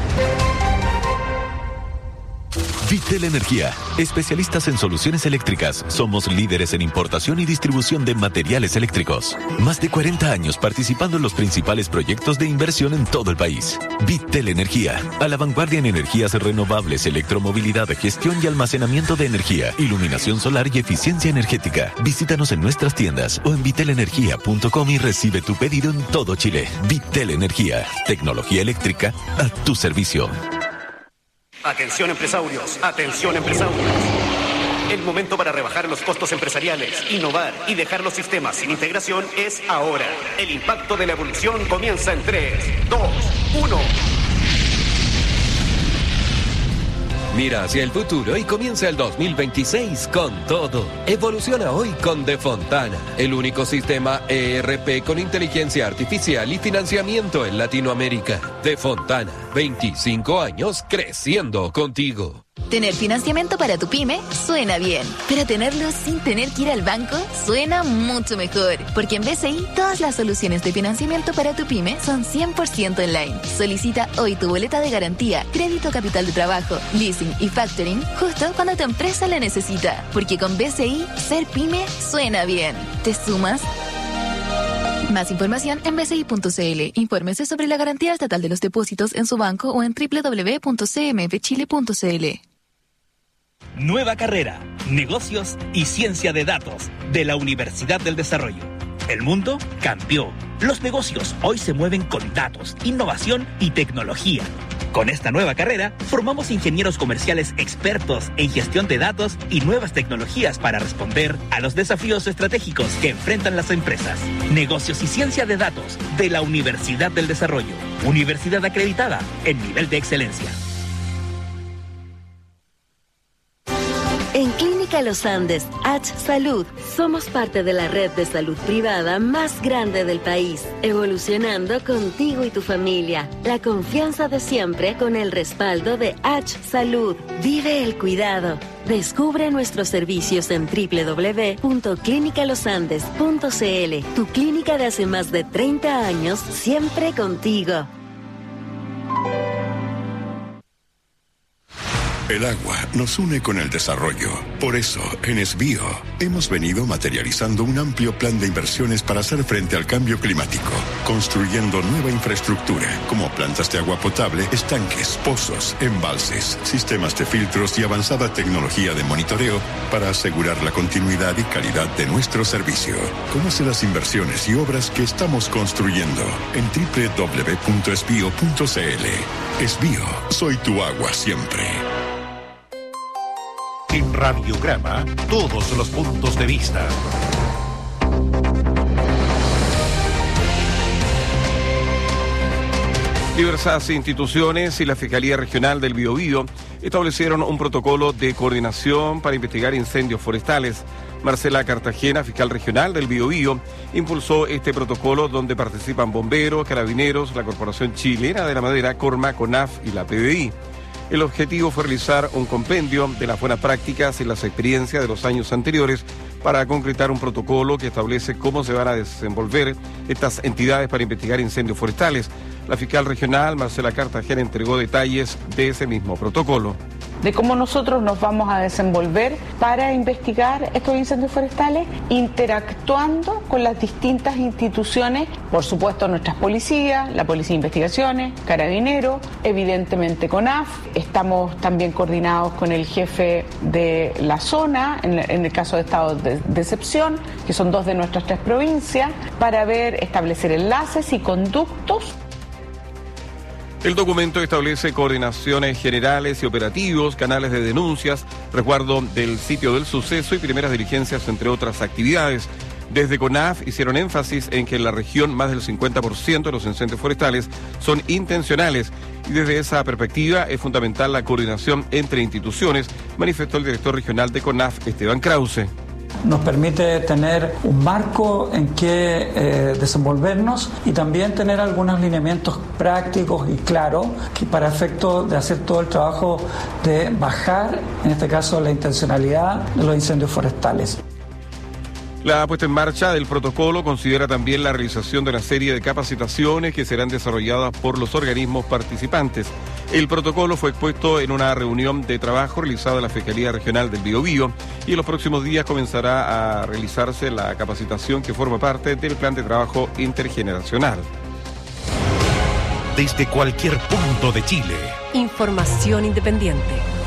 Vitel Energía, especialistas en soluciones eléctricas. Somos líderes en importación y distribución de materiales eléctricos. Más de 40 años participando en los principales proyectos de inversión en todo el país. Vitel Energía, a la vanguardia en energías renovables, electromovilidad, gestión y almacenamiento de energía, iluminación solar y eficiencia energética. Visítanos en nuestras tiendas o en vitelenergia.com y recibe tu pedido en todo Chile. Vitel Energía, tecnología eléctrica a tu servicio. Atención empresarios, atención empresarios. El momento para rebajar los costos empresariales, innovar y dejar los sistemas sin integración es ahora. El impacto de la evolución comienza en 3, 2, 1. Mira hacia el futuro y comienza el 2026 con todo. Evoluciona hoy con Defontana, el único sistema ERP con inteligencia artificial y financiamiento en Latinoamérica. Defontana, 25 años creciendo contigo. Tener financiamiento para tu pyme suena bien, pero tenerlo sin tener que ir al banco suena mucho mejor, porque en BCI todas las soluciones de financiamiento para tu pyme son 100% online. Solicita hoy tu boleta de garantía, crédito capital de trabajo, leasing y factoring justo cuando tu empresa la necesita, porque con BCI ser pyme suena bien. ¿Te sumas? Más información en bci.cl. Infórmese sobre la garantía estatal de los depósitos en su banco o en www.cmfchile.cl. Nueva carrera, Negocios y Ciencia de Datos de la Universidad del Desarrollo. El mundo cambió. Los negocios hoy se mueven con datos, innovación y tecnología. Con esta nueva carrera, formamos ingenieros comerciales expertos en gestión de datos y nuevas tecnologías para responder a los desafíos estratégicos que enfrentan las empresas. Negocios y Ciencia de Datos de la Universidad del Desarrollo. Universidad acreditada en nivel de excelencia. En Clínica Los Andes, H Salud, somos parte de la red de salud privada más grande del país, evolucionando contigo y tu familia. La confianza de siempre con el respaldo de H Salud. Vive el cuidado. Descubre nuestros servicios en www.clinicalosandes.cl. Tu clínica de hace más de 30 años, siempre contigo. El agua nos une con el desarrollo. Por eso, en Esbío, hemos venido materializando un amplio plan de inversiones para hacer frente al cambio climático, construyendo nueva infraestructura, como plantas de agua potable, estanques, pozos, embalses, sistemas de filtros y avanzada tecnología de monitoreo para asegurar la continuidad y calidad de nuestro servicio. Conoce las inversiones y obras que estamos construyendo en www.esbio.cl. Esbío, soy tu agua siempre. En Radiograma, todos los puntos de vista. Diversas instituciones y la Fiscalía Regional del Biobío establecieron un protocolo de coordinación para investigar incendios forestales. Marcela Cartagena, fiscal regional del Biobío, impulsó este protocolo donde participan bomberos, carabineros, la Corporación Chilena de la Madera, Corma, CONAF y la PDI. El objetivo fue realizar un compendio de las buenas prácticas y las experiencias de los años anteriores para concretar un protocolo que establece cómo se van a desenvolver estas entidades para investigar incendios forestales. La fiscal regional, Marcela Cartagena, entregó detalles de ese mismo protocolo. De cómo nosotros nos vamos a desenvolver para investigar estos incendios forestales, interactuando con las distintas instituciones, por supuesto nuestras policías, la Policía de Investigaciones, Carabineros, evidentemente CONAF. Estamos también coordinados con el jefe de la zona, en el caso de estados de excepción, que son 2 de nuestras 3 provincias, para establecer enlaces y conductos. El documento establece coordinaciones generales y operativos, canales de denuncias, resguardo del sitio del suceso y primeras diligencias, entre otras actividades. Desde CONAF hicieron énfasis en que en la región más del 50% de los incendios forestales son intencionales y desde esa perspectiva es fundamental la coordinación entre instituciones, manifestó el director regional de CONAF, Esteban Krause. Nos permite tener un marco en que desenvolvernos y también tener algunos lineamientos prácticos y claros que para efecto de hacer todo el trabajo de bajar, en este caso, la intencionalidad de los incendios forestales. La puesta en marcha del protocolo considera también la realización de una serie de capacitaciones que serán desarrolladas por los organismos participantes. El protocolo fue expuesto en una reunión de trabajo realizada en la Fiscalía Regional del Biobío y en los próximos días comenzará a realizarse la capacitación que forma parte del plan de trabajo intergeneracional. Desde cualquier punto de Chile. Información independiente.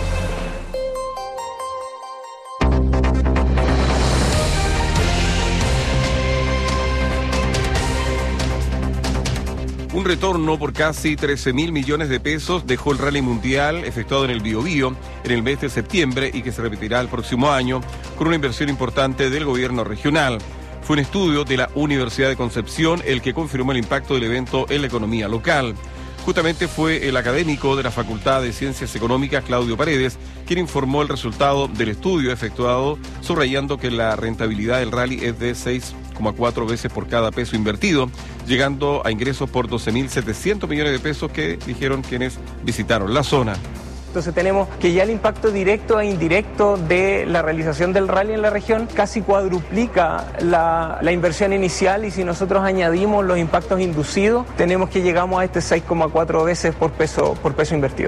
Un retorno por casi 13.000 millones de pesos dejó el rally mundial efectuado en el Biobío en el mes de septiembre y que se repetirá el próximo año con una inversión importante del gobierno regional. Fue un estudio de la Universidad de Concepción el que confirmó el impacto del evento en la economía local. Justamente fue el académico de la Facultad de Ciencias Económicas, Claudio Paredes, quien informó el resultado del estudio efectuado, subrayando que la rentabilidad del rally es de 6,4 veces por cada peso invertido, llegando a ingresos por 12.700 millones de pesos que dijeron quienes visitaron la zona. Entonces tenemos que ya el impacto directo e indirecto de la realización del rally en la región casi cuadruplica la inversión inicial y si nosotros añadimos los impactos inducidos, tenemos que llegamos a este 6,4 veces por peso invertido.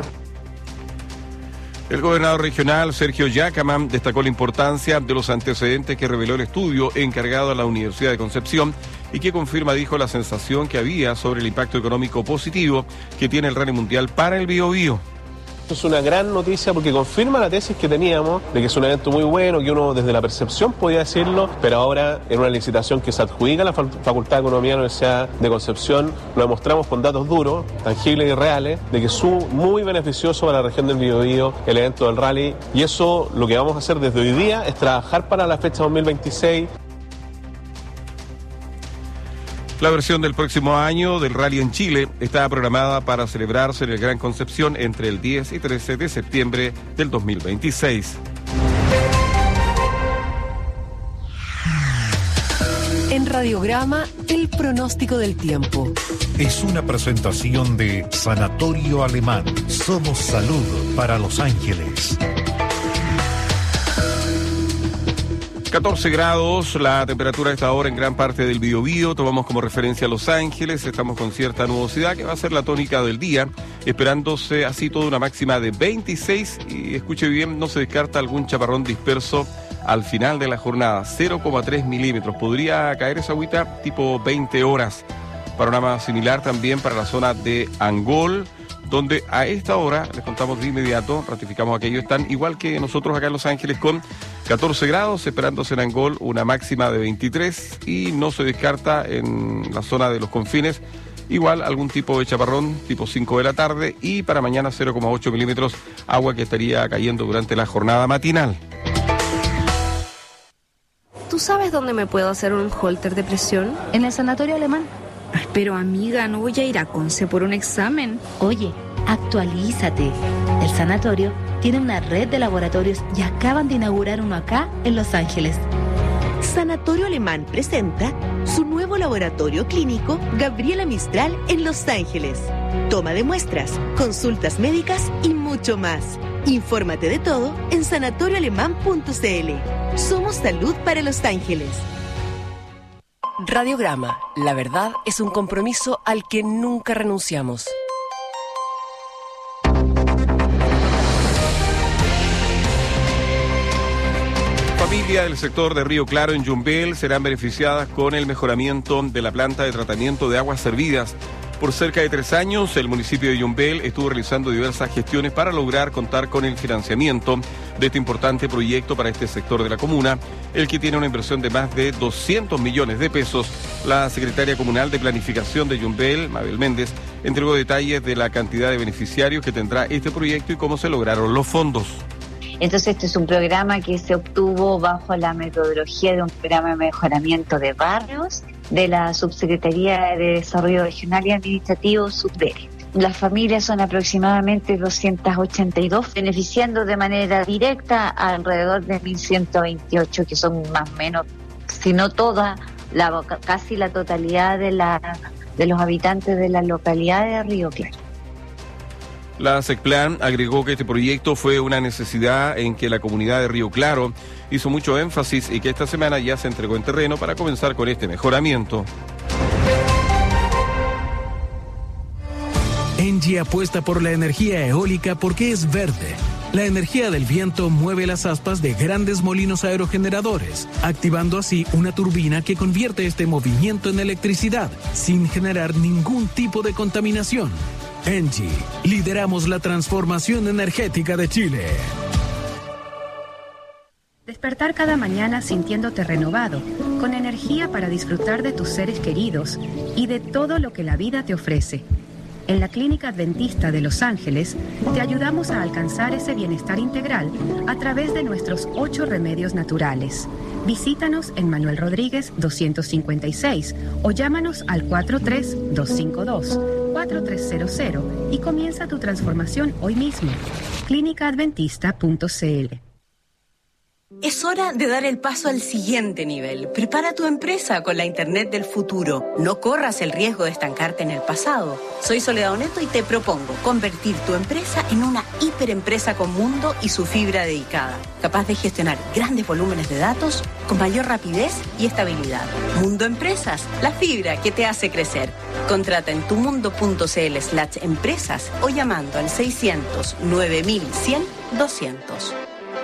El gobernador regional, Sergio Yacaman, destacó la importancia de los antecedentes que reveló el estudio encargado a la Universidad de Concepción y que confirma, dijo, la sensación que había sobre el impacto económico positivo que tiene el rally mundial para el Biobío. Esto es una gran noticia porque confirma la tesis que teníamos de que es un evento muy bueno, que uno desde la percepción podía decirlo, pero ahora en una licitación que se adjudica a la Facultad de Economía de la Universidad de Concepción, lo demostramos con datos duros, tangibles y reales, de que es muy beneficioso para la región del Biobío el evento del rally y eso lo que vamos a hacer desde hoy día es trabajar para la fecha 2026. La versión del próximo año del rally en Chile está programada para celebrarse en el Gran Concepción entre el 10 y 13 de septiembre del 2026. En Radiograma, el pronóstico del tiempo. Es una presentación de Sanatorio Alemán. Somos salud para Los Ángeles. 14 grados, la temperatura a esta hora en gran parte del Biobío. Tomamos como referencia Los Ángeles, estamos con cierta nubosidad que va a ser la tónica del día, esperándose así toda una máxima de 26 y escuche bien, no se descarta algún chaparrón disperso al final de la jornada, 0,3 milímetros. Podría caer esa agüita tipo 20 horas. Panorama similar también para la zona de Angol, donde a esta hora, les contamos de inmediato, ratificamos aquello, están igual que nosotros acá en Los Ángeles con 14 grados, esperándose en Angol una máxima de 23 y no se descarta en la zona de los confines igual algún tipo de chaparrón tipo 5 de la tarde y para mañana 0,8 milímetros, agua que estaría cayendo durante la jornada matinal. ¿Tú sabes dónde me puedo hacer un holter de presión? En el Sanatorio Alemán. Ay, pero amiga, no voy a ir a Conce por un examen. Oye, actualízate. El sanatorio tiene una red de laboratorios y acaban de inaugurar uno acá en Los Ángeles. Sanatorio Alemán presenta su nuevo laboratorio clínico Gabriela Mistral en Los Ángeles. Toma de muestras, consultas médicas y mucho más. Infórmate de todo en sanatorioalemán.cl. Somos salud para Los Ángeles. Radiograma. La verdad es un compromiso al que nunca renunciamos. Familias del sector de Río Claro en Yumbel serán beneficiadas con el mejoramiento de la planta de tratamiento de aguas servidas. Por cerca de 3 años, el municipio de Yumbel estuvo realizando diversas gestiones para lograr contar con el financiamiento de este importante proyecto para este sector de la comuna, el que tiene una inversión de más de 200 millones de pesos. La secretaria comunal de Planificación de Yumbel, Mabel Méndez, entregó detalles de la cantidad de beneficiarios que tendrá este proyecto y cómo se lograron los fondos. Entonces, este es un programa que se obtuvo bajo la metodología de un programa de mejoramiento de barrios de la Subsecretaría de Desarrollo Regional y Administrativo, SUBDERE. Las familias son aproximadamente 282, beneficiando de manera directa a alrededor de 1.128, que son más o menos, si no toda, casi la totalidad de los habitantes de la localidad de Río Claro. La SECPLAN agregó que este proyecto fue una necesidad en que la comunidad de Río Claro hizo mucho énfasis y que esta semana ya se entregó en terreno para comenzar con este mejoramiento. ENGIE apuesta por la energía eólica porque es verde. La energía del viento mueve las aspas de grandes molinos aerogeneradores, activando así una turbina que convierte este movimiento en electricidad sin generar ningún tipo de contaminación. ENGIE, lideramos la transformación energética de Chile. Despertar cada mañana sintiéndote renovado, con energía para disfrutar de tus seres queridos y de todo lo que la vida te ofrece. En la Clínica Adventista de Los Ángeles, te ayudamos a alcanzar ese bienestar integral a través de nuestros 8 remedios naturales. Visítanos en Manuel Rodríguez 256 o llámanos al 43252-4300 y comienza tu transformación hoy mismo. clínicaadventista.cl. Es hora de dar el paso al siguiente nivel. Prepara tu empresa con la Internet del futuro. No corras el riesgo de estancarte en el pasado. Soy Soledad Oneto y te propongo convertir tu empresa en una hiperempresa con mundo y su fibra dedicada, capaz de gestionar grandes volúmenes de datos con mayor rapidez y estabilidad. Mundo Empresas, la fibra que te hace crecer. Contrata en tumundo.cl/empresas o llamando al 600 9100 200.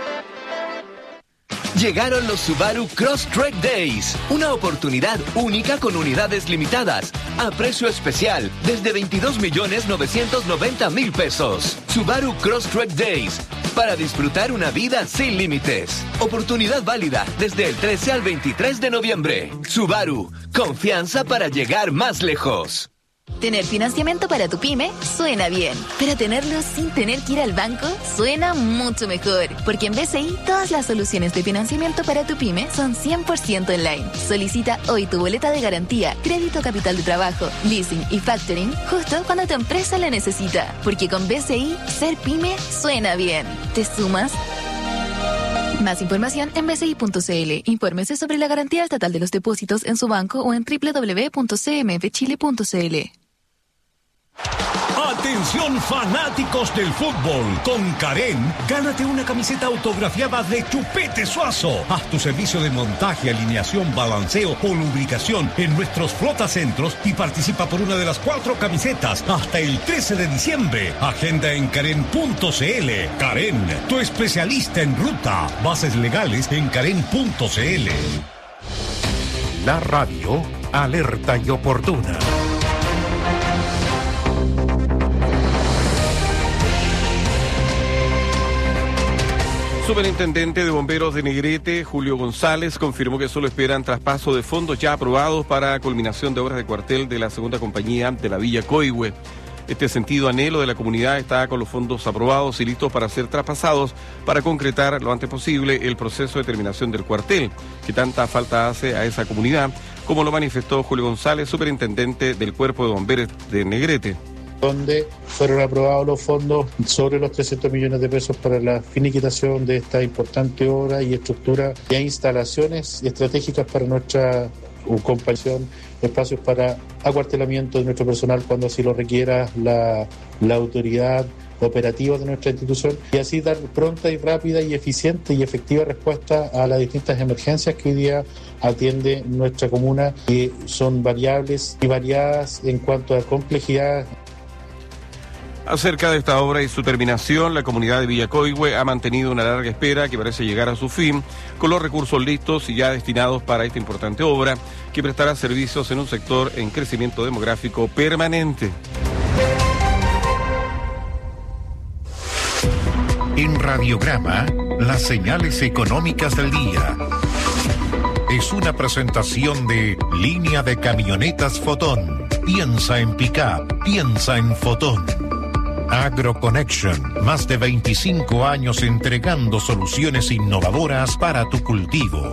Llegaron los Subaru Crosstrek Days, una oportunidad única con unidades limitadas, a precio especial, desde 22.990.000 pesos. Subaru Crosstrek Days, para disfrutar una vida sin límites. Oportunidad válida desde el 13 al 23 de noviembre. Subaru, confianza para llegar más lejos. Tener financiamiento para tu pyme suena bien, pero tenerlo sin tener que ir al banco suena mucho mejor, porque en BCI todas las soluciones de financiamiento para tu pyme son 100% online. Solicita hoy tu boleta de garantía, crédito capital de trabajo, leasing y factoring justo cuando tu empresa la necesita, porque con BCI ser pyme suena bien. ¿Te sumas? Más información en bci.cl. Infórmese sobre la garantía estatal de los depósitos en su banco o en www.cmfchile.cl. Atención fanáticos del fútbol, con Karen, gánate una camiseta autografiada de Chupete Suazo. Haz tu servicio de montaje, alineación, balanceo o lubricación en nuestros flotacentros y participa por una de las 4 camisetas hasta el 13 de diciembre. Agenda en karen.cl. Karen, tu especialista en ruta. Bases legales en karen.cl. La radio, alerta y oportuna. Superintendente de Bomberos de Negrete, Julio González, confirmó que solo esperan traspaso de fondos ya aprobados para culminación de obras de cuartel de la segunda compañía de la Villa Coihue. Este sentido anhelo de la comunidad está con los fondos aprobados y listos para ser traspasados para concretar lo antes posible el proceso de terminación del cuartel, que tanta falta hace a esa comunidad, como lo manifestó Julio González, superintendente del Cuerpo de Bomberos de Negrete. Donde fueron aprobados los fondos sobre los 300 millones de pesos para la finiquitación de esta importante obra y estructura e instalaciones estratégicas para nuestra compañía, espacios para acuartelamiento de nuestro personal cuando así lo requiera la autoridad operativa de nuestra institución, y así dar pronta y rápida y eficiente y efectiva respuesta a las distintas emergencias que hoy día atiende nuestra comuna, que son variables y variadas en cuanto a complejidad. Acerca de esta obra y su terminación, la comunidad de Villa Coihue ha mantenido una larga espera que parece llegar a su fin, con los recursos listos y ya destinados para esta importante obra, que prestará servicios en un sector en crecimiento demográfico permanente. En Radiograma, las señales económicas del día. Es una presentación de Línea de Camionetas Fotón. Piensa en pick-up, piensa en Fotón. AgroConnection, más de 25 años entregando soluciones innovadoras para tu cultivo.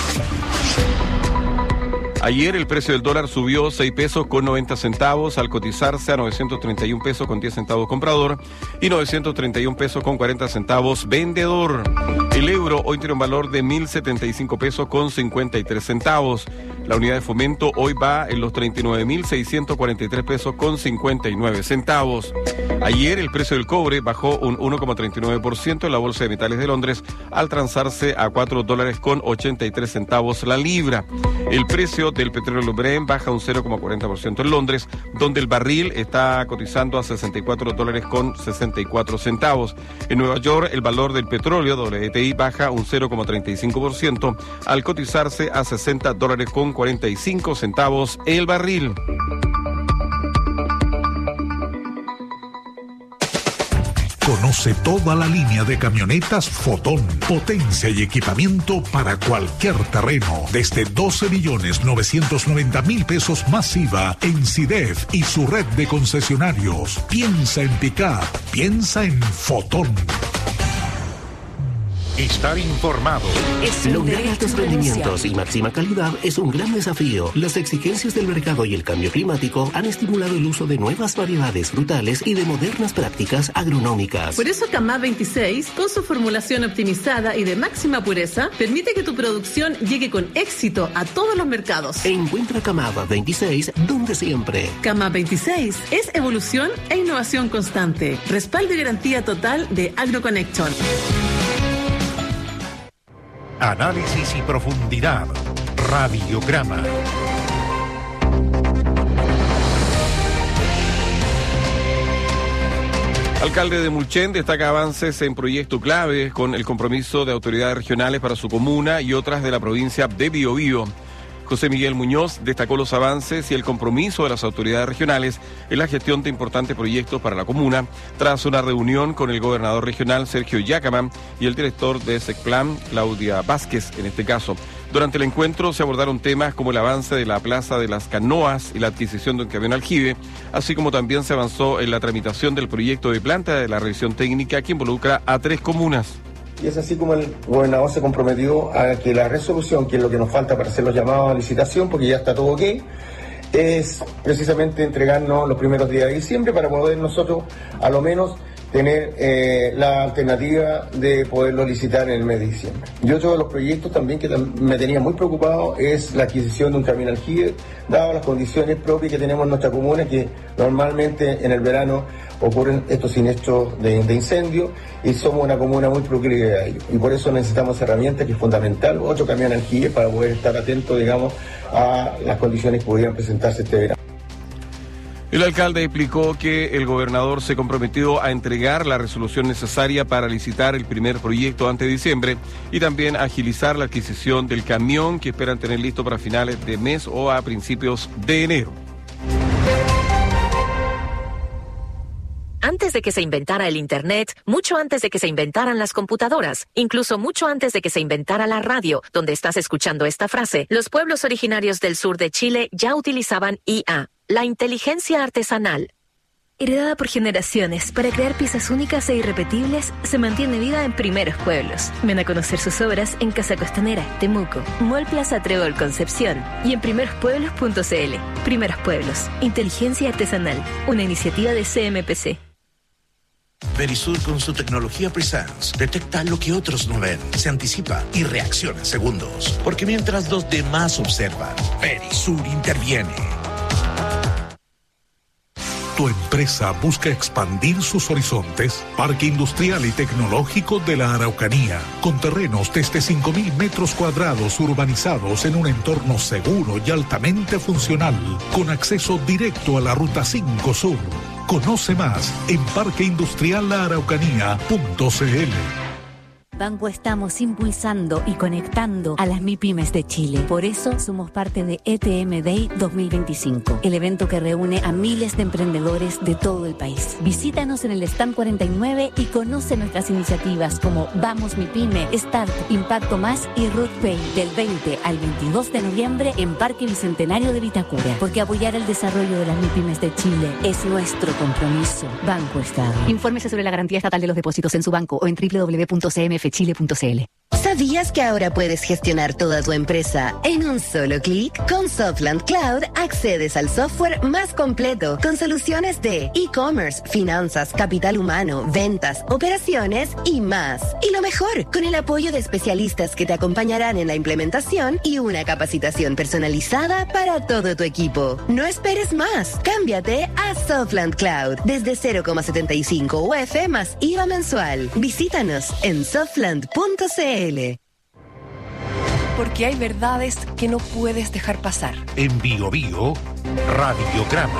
Ayer el precio del dólar subió 6 pesos con 90 centavos al cotizarse a 931 pesos con 10 centavos comprador y 931 pesos con 40 centavos vendedor. El euro hoy tiene un valor de 1.075 pesos con 53 centavos. La unidad de fomento hoy va en los 39.643 pesos con 59 centavos. Ayer el precio del cobre bajó un 1,39% en la Bolsa de Metales de Londres al transarse a $4 con 83 centavos la libra. El precio del petróleo Brent baja un 0,40% en Londres, donde el barril está cotizando a $64 con 64 centavos. En Nueva York el valor del petróleo WTI baja un 0,35% al cotizarse a $60 con 45 centavos el barril. Conoce toda la línea de camionetas Fotón. Potencia y equipamiento para cualquier terreno. Desde 12.990.000 pesos más IVA en CIDEF y su red de concesionarios. Piensa en pick-up. Piensa en Fotón. Estar informado. Lograr altos rendimientos y máxima calidad es un gran desafío. Las exigencias del mercado y el cambio climático han estimulado el uso de nuevas variedades frutales y de modernas prácticas agronómicas. Por eso Camá 26, con su formulación optimizada y de máxima pureza, permite que tu producción llegue con éxito a todos los mercados. Encuentra Camá 26 donde siempre. Camá 26 es evolución e innovación constante. Respaldo y garantía total de AgroConnection. Análisis y profundidad. Radiograma. Alcalde de Mulchen destaca avances en proyectos claves con el compromiso de autoridades regionales para su comuna y otras de la provincia de Biobío. José Miguel Muñoz destacó los avances y el compromiso de las autoridades regionales en la gestión de importantes proyectos para la comuna, tras una reunión con el gobernador regional Sergio Yacamán y el director de SECPLAN, Claudia Vázquez, en este caso. Durante el encuentro se abordaron temas como el avance de la Plaza de las Canoas y la adquisición de un camión aljibe, así como también se avanzó en la tramitación del proyecto de planta de la revisión técnica que involucra a 3 comunas. Y es así como el gobernador se comprometió a que la resolución, que es lo que nos falta para hacer los llamados a licitación, porque ya está todo ok, es precisamente entregarnos los primeros días de diciembre para poder nosotros a lo menos tener la alternativa de poderlo licitar en el mes de diciembre. Y otro de los proyectos también que me tenía muy preocupado es la adquisición de un camión aljibe, dado las condiciones propias que tenemos en nuestra comuna, que normalmente en el verano ocurren estos siniestros de incendio y somos una comuna muy proclive a ello. Y por eso necesitamos herramientas que es fundamental, otro camión aljibe para poder estar atentos, digamos, a las condiciones que pudieran presentarse este verano. El alcalde explicó que el gobernador se comprometió a entregar la resolución necesaria para licitar el primer proyecto antes de diciembre y también agilizar la adquisición del camión que esperan tener listo para finales de mes o a principios de enero. Antes de que se inventara el Internet, mucho antes de que se inventaran las computadoras, incluso mucho antes de que se inventara la radio, donde estás escuchando esta frase, los pueblos originarios del sur de Chile ya utilizaban IA, la inteligencia artesanal. Heredada por generaciones para crear piezas únicas e irrepetibles, se mantiene viva en Primeros Pueblos. Ven a conocer sus obras en Casa Costanera, Temuco, Mall Plaza Trébol Concepción y en primerospueblos.cl. Primeros Pueblos, inteligencia artesanal, una iniciativa de CMPC. Verisur con su tecnología Presence detecta lo que otros no ven, se anticipa y reacciona en segundos. Porque mientras los demás observan, Verisur interviene. ¿Tu empresa busca expandir sus horizontes? Parque Industrial y Tecnológico de la Araucanía, con terrenos desde 5.000 metros cuadrados urbanizados en un entorno seguro y altamente funcional, con acceso directo a la Ruta 5 Sur. Conoce más en parqueindustrialaraucanía.cl. Banco estamos impulsando y conectando a las MIPYMES de Chile. Por eso somos parte de ETM Day 2025, el evento que reúne a miles de emprendedores de todo el país. Visítanos en el stand 49 y conoce nuestras iniciativas como Vamos MIPYME, Start, Impacto Más y Root Pay del 20 al 22 de noviembre en Parque Bicentenario de Vitacura. Porque apoyar el desarrollo de las MIPYMES de Chile es nuestro compromiso. Banco Estado. Infórmese sobre la garantía estatal de los depósitos en su banco o en www.cmfchile.cl. ¿Sabías que ahora puedes gestionar toda tu empresa en un solo clic? Con Softland Cloud accedes al software más completo con soluciones de e-commerce, finanzas, capital humano, ventas, operaciones y más. Y lo mejor, con el apoyo de especialistas que te acompañarán en la implementación y una capacitación personalizada para todo tu equipo. No esperes más. Cámbiate a Softland Cloud desde 0,75 UF más IVA mensual. Visítanos en softland.cl. Porque hay verdades que no puedes dejar pasar. En Bio Bio, Radiograma.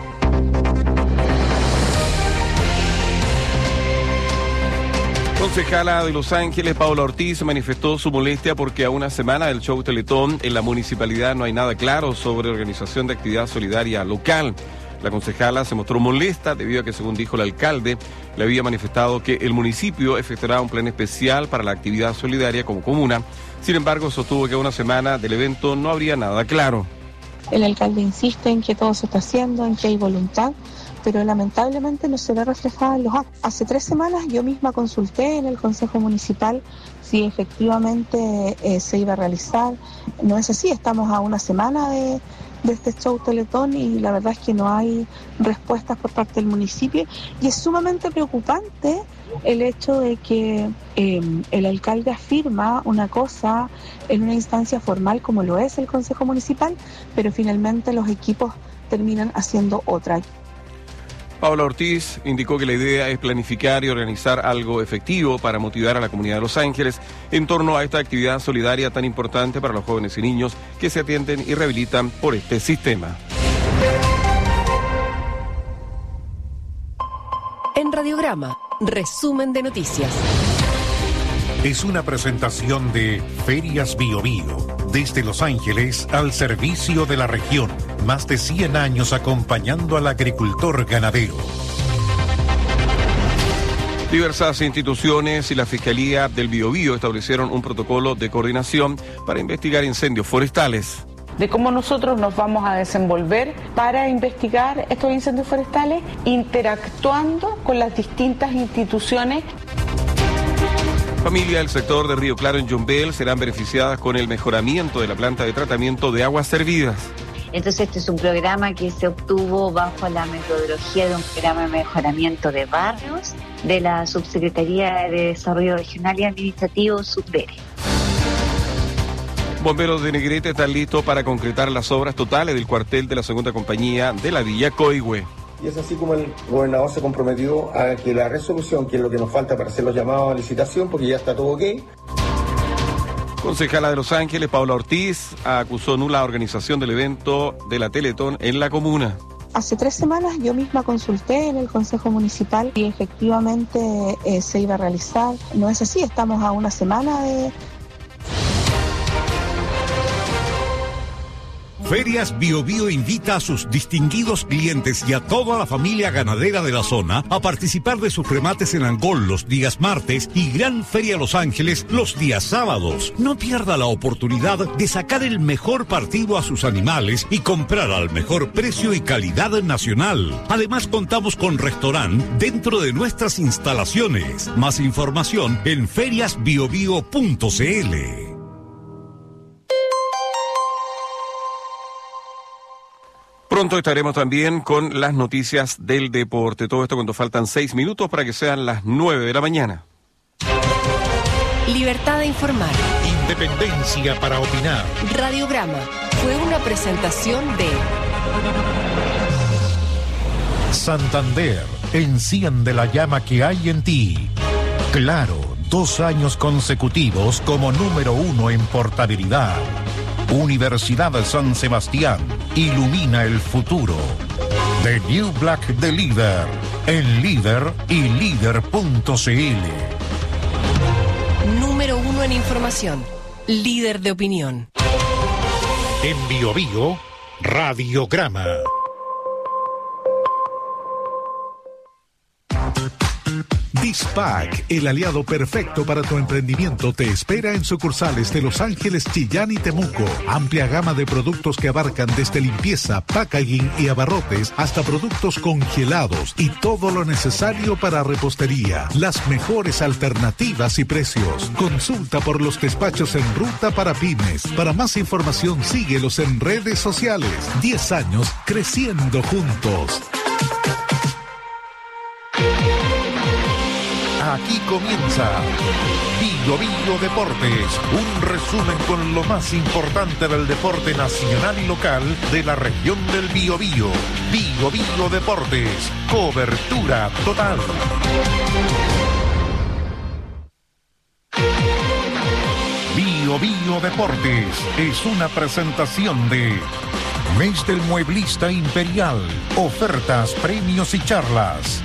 Concejala de Los Ángeles, Paula Ortiz, manifestó su molestia porque a una semana del show Teletón en la municipalidad no hay nada claro sobre organización de actividad solidaria local. La concejala se mostró molesta debido a que, según dijo el alcalde, le había manifestado que el municipio efectuará un plan especial para la actividad solidaria como comuna. Sin embargo, sostuvo que a una semana del evento no habría nada claro. El alcalde insiste en que todo se está haciendo, en que hay voluntad, pero lamentablemente no se ve reflejada en los actos. Hace 3 semanas yo misma consulté en el Consejo Municipal si efectivamente se iba a realizar. No es así, estamos a una semana de este show Teletón y la verdad es que no hay respuestas por parte del municipio y es sumamente preocupante el hecho de que el alcalde afirma una cosa en una instancia formal como lo es el Consejo Municipal, pero finalmente los equipos terminan haciendo otra. Paula Ortiz indicó que la idea es planificar y organizar algo efectivo para motivar a la comunidad de Los Ángeles en torno a esta actividad solidaria tan importante para los jóvenes y niños que se atienden y rehabilitan por este sistema. En Radiograma, resumen de noticias. Es una presentación de Ferias Bio Bio, desde Los Ángeles al servicio de la región. Más de 100 años acompañando al agricultor ganadero. Diversas instituciones y la Fiscalía del Biobío establecieron un protocolo de coordinación para investigar incendios forestales. De cómo nosotros nos vamos a desenvolver para investigar estos incendios forestales, interactuando con las distintas instituciones. Familias del sector de Río Claro en Yumbel serán beneficiadas con el mejoramiento de la planta de tratamiento de aguas servidas. Entonces este es un programa que se obtuvo bajo la metodología de un programa de mejoramiento de barrios de la Subsecretaría de Desarrollo Regional y Administrativo, SUBDERE. Bomberos de Negrete están listos para concretar las obras totales del cuartel de la segunda compañía de la Villa Coihue. Y es así como el gobernador se comprometió a que la resolución, que es lo que nos falta para hacer los llamados a licitación, porque ya está todo ok. Concejala de Los Ángeles, Paula Ortiz, acusó nula organización del evento de la Teletón en la comuna. Hace 3 semanas yo misma consulté en el Consejo Municipal y efectivamente se iba a realizar. No es así, estamos a una semana de... Ferias Biobío invita a sus distinguidos clientes y a toda la familia ganadera de la zona a participar de sus remates en Angol los días martes y Gran Feria Los Ángeles los días sábados. No pierda la oportunidad de sacar el mejor partido a sus animales y comprar al mejor precio y calidad nacional. Además contamos con restaurante dentro de nuestras instalaciones. Más información en feriasbiobio.cl. Pronto estaremos también con las noticias del deporte. Todo esto cuando faltan 6 minutos para que sean las 9 de la mañana. Libertad de informar. Independencia para opinar. Radiograma fue una presentación de Santander, enciende la llama que hay en ti. Claro, 2 años consecutivos como número 1 en portabilidad. Universidad de San Sebastián, ilumina el futuro. The New Black de Líder, en Líder y Líder.cl. Número 1 en información, líder de opinión. En Bio Bio, Radiograma. Dispac, el aliado perfecto para tu emprendimiento, te espera en sucursales de Los Ángeles, Chillán y Temuco. Amplia gama de productos que abarcan desde limpieza, packaging y abarrotes hasta productos congelados y todo lo necesario para repostería. Las mejores alternativas y precios. Consulta por los despachos en ruta para pymes. Para más información, síguelos en redes sociales. 10 años creciendo juntos. Aquí comienza Bio Bio Deportes, un resumen con lo más importante del deporte nacional y local de la región del Biobío. Bio Bio Deportes, cobertura total. Bio Bio Deportes es una presentación de Mes del Mueblista Imperial, ofertas, premios y charlas.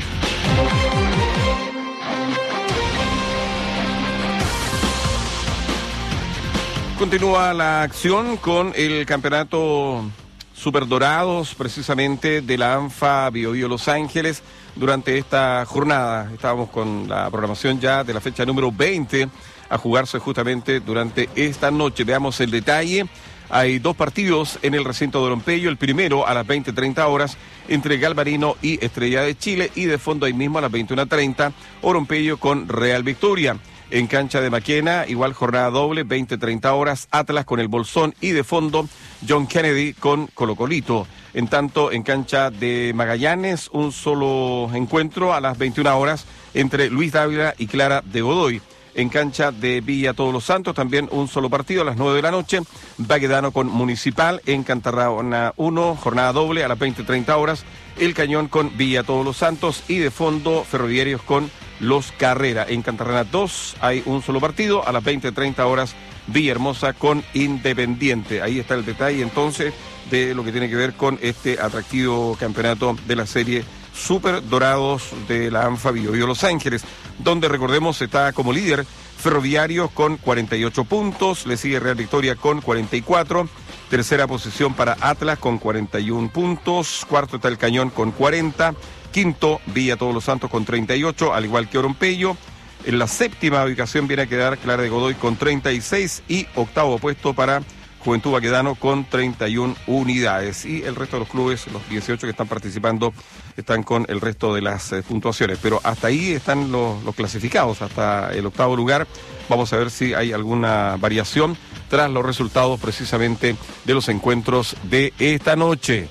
Continúa la acción con el campeonato Superdorados, precisamente de la ANFA Bio Bio Los Ángeles. Durante esta jornada estábamos con la programación ya de la fecha número 20 a jugarse justamente durante esta noche. Veamos el detalle. Hay 2 partidos en el recinto de Orompeyo. El primero a las 20:30 horas entre Galvarino y Estrella de Chile, y de fondo ahí mismo a las 21:30 Orompeyo con Real Victoria. En cancha de Maquena, igual jornada doble, 20:30 horas, Atlas con el Bolsón, y de fondo John Kennedy con Colo Colito. En tanto, en cancha de Magallanes, un solo encuentro a las 21 horas entre Luis Dávila y Clara de Godoy. En cancha de Villa Todos los Santos, también un solo partido a las 9 de la noche, Baquedano con Municipal. En Cantarrona 1, jornada doble a las 20:30 horas, El Cañón con Villa Todos los Santos, y de fondo Ferroviarios con Los Carrera. En Cantarrana 2 hay un solo partido a las 20:30 horas, Villahermosa con Independiente. Ahí está el detalle entonces de lo que tiene que ver con este atractivo campeonato de la serie Super Dorados de la ANFA Bio Bio Los Ángeles, donde recordemos está como líder Ferroviarios con 48 puntos, le sigue Real Victoria con 44, tercera posición para Atlas con 41 puntos, cuarto está El Cañón con 40, quinto Villa Todos los Santos con 38, al igual que Orompeyo. En la séptima ubicación viene a quedar Clara de Godoy con 36 y octavo puesto para Juventud Baquedano con 31 unidades. Y el resto de los clubes, los 18 que están participando, están con el resto de las puntuaciones. Pero hasta ahí están los clasificados, hasta el 8º lugar. Vamos a ver si hay alguna variación tras los resultados precisamente de los encuentros de esta noche.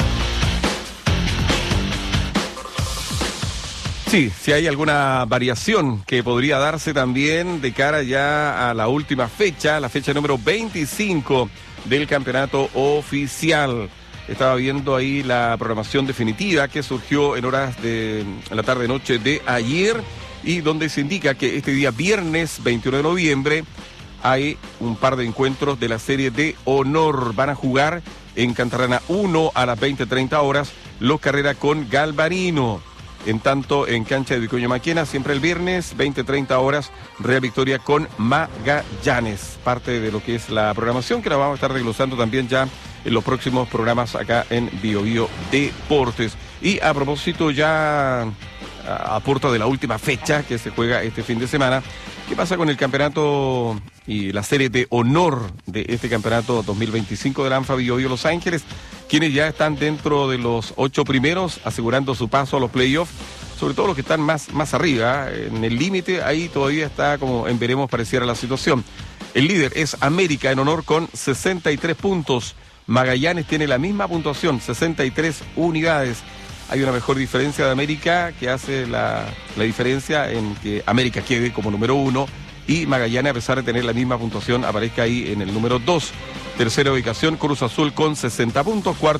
Sí, si hay alguna variación que podría darse también de cara ya a la última fecha, la fecha número 25 del campeonato oficial. Estaba viendo ahí la programación definitiva que surgió en horas de la tarde-noche de ayer y donde se indica que este día viernes 21 de noviembre hay un par de encuentros de la serie de honor. Van a jugar en Cantarrana 1 a las 20:30 horas los Carrera con Galvarino. En tanto, en cancha de Vicuña Maquena, siempre el viernes, 20:30 horas, Real Victoria con Magallanes. Parte de lo que es la programación que la vamos a estar desglosando también ya en los próximos programas acá en Bio Bio Deportes. Y a propósito ya a puerta de la última fecha que se juega este fin de semana, ¿qué pasa con el campeonato y la serie de honor de este campeonato 2025 de la ANFA Bio Bio Los Ángeles? Quienes ya están dentro de los 8 primeros, asegurando su paso a los playoffs, sobre todo los que están más arriba, en el límite, ahí todavía está como en veremos pareciera la situación. El líder es América en honor con 63 puntos. Magallanes tiene la misma puntuación, 63 unidades. Hay una mejor diferencia de América que hace la diferencia en que América quede como número 1 y Magallanes, a pesar de tener la misma puntuación, aparezca ahí en el número 2. Tercera ubicación, Cruz Azul con 60 puntos.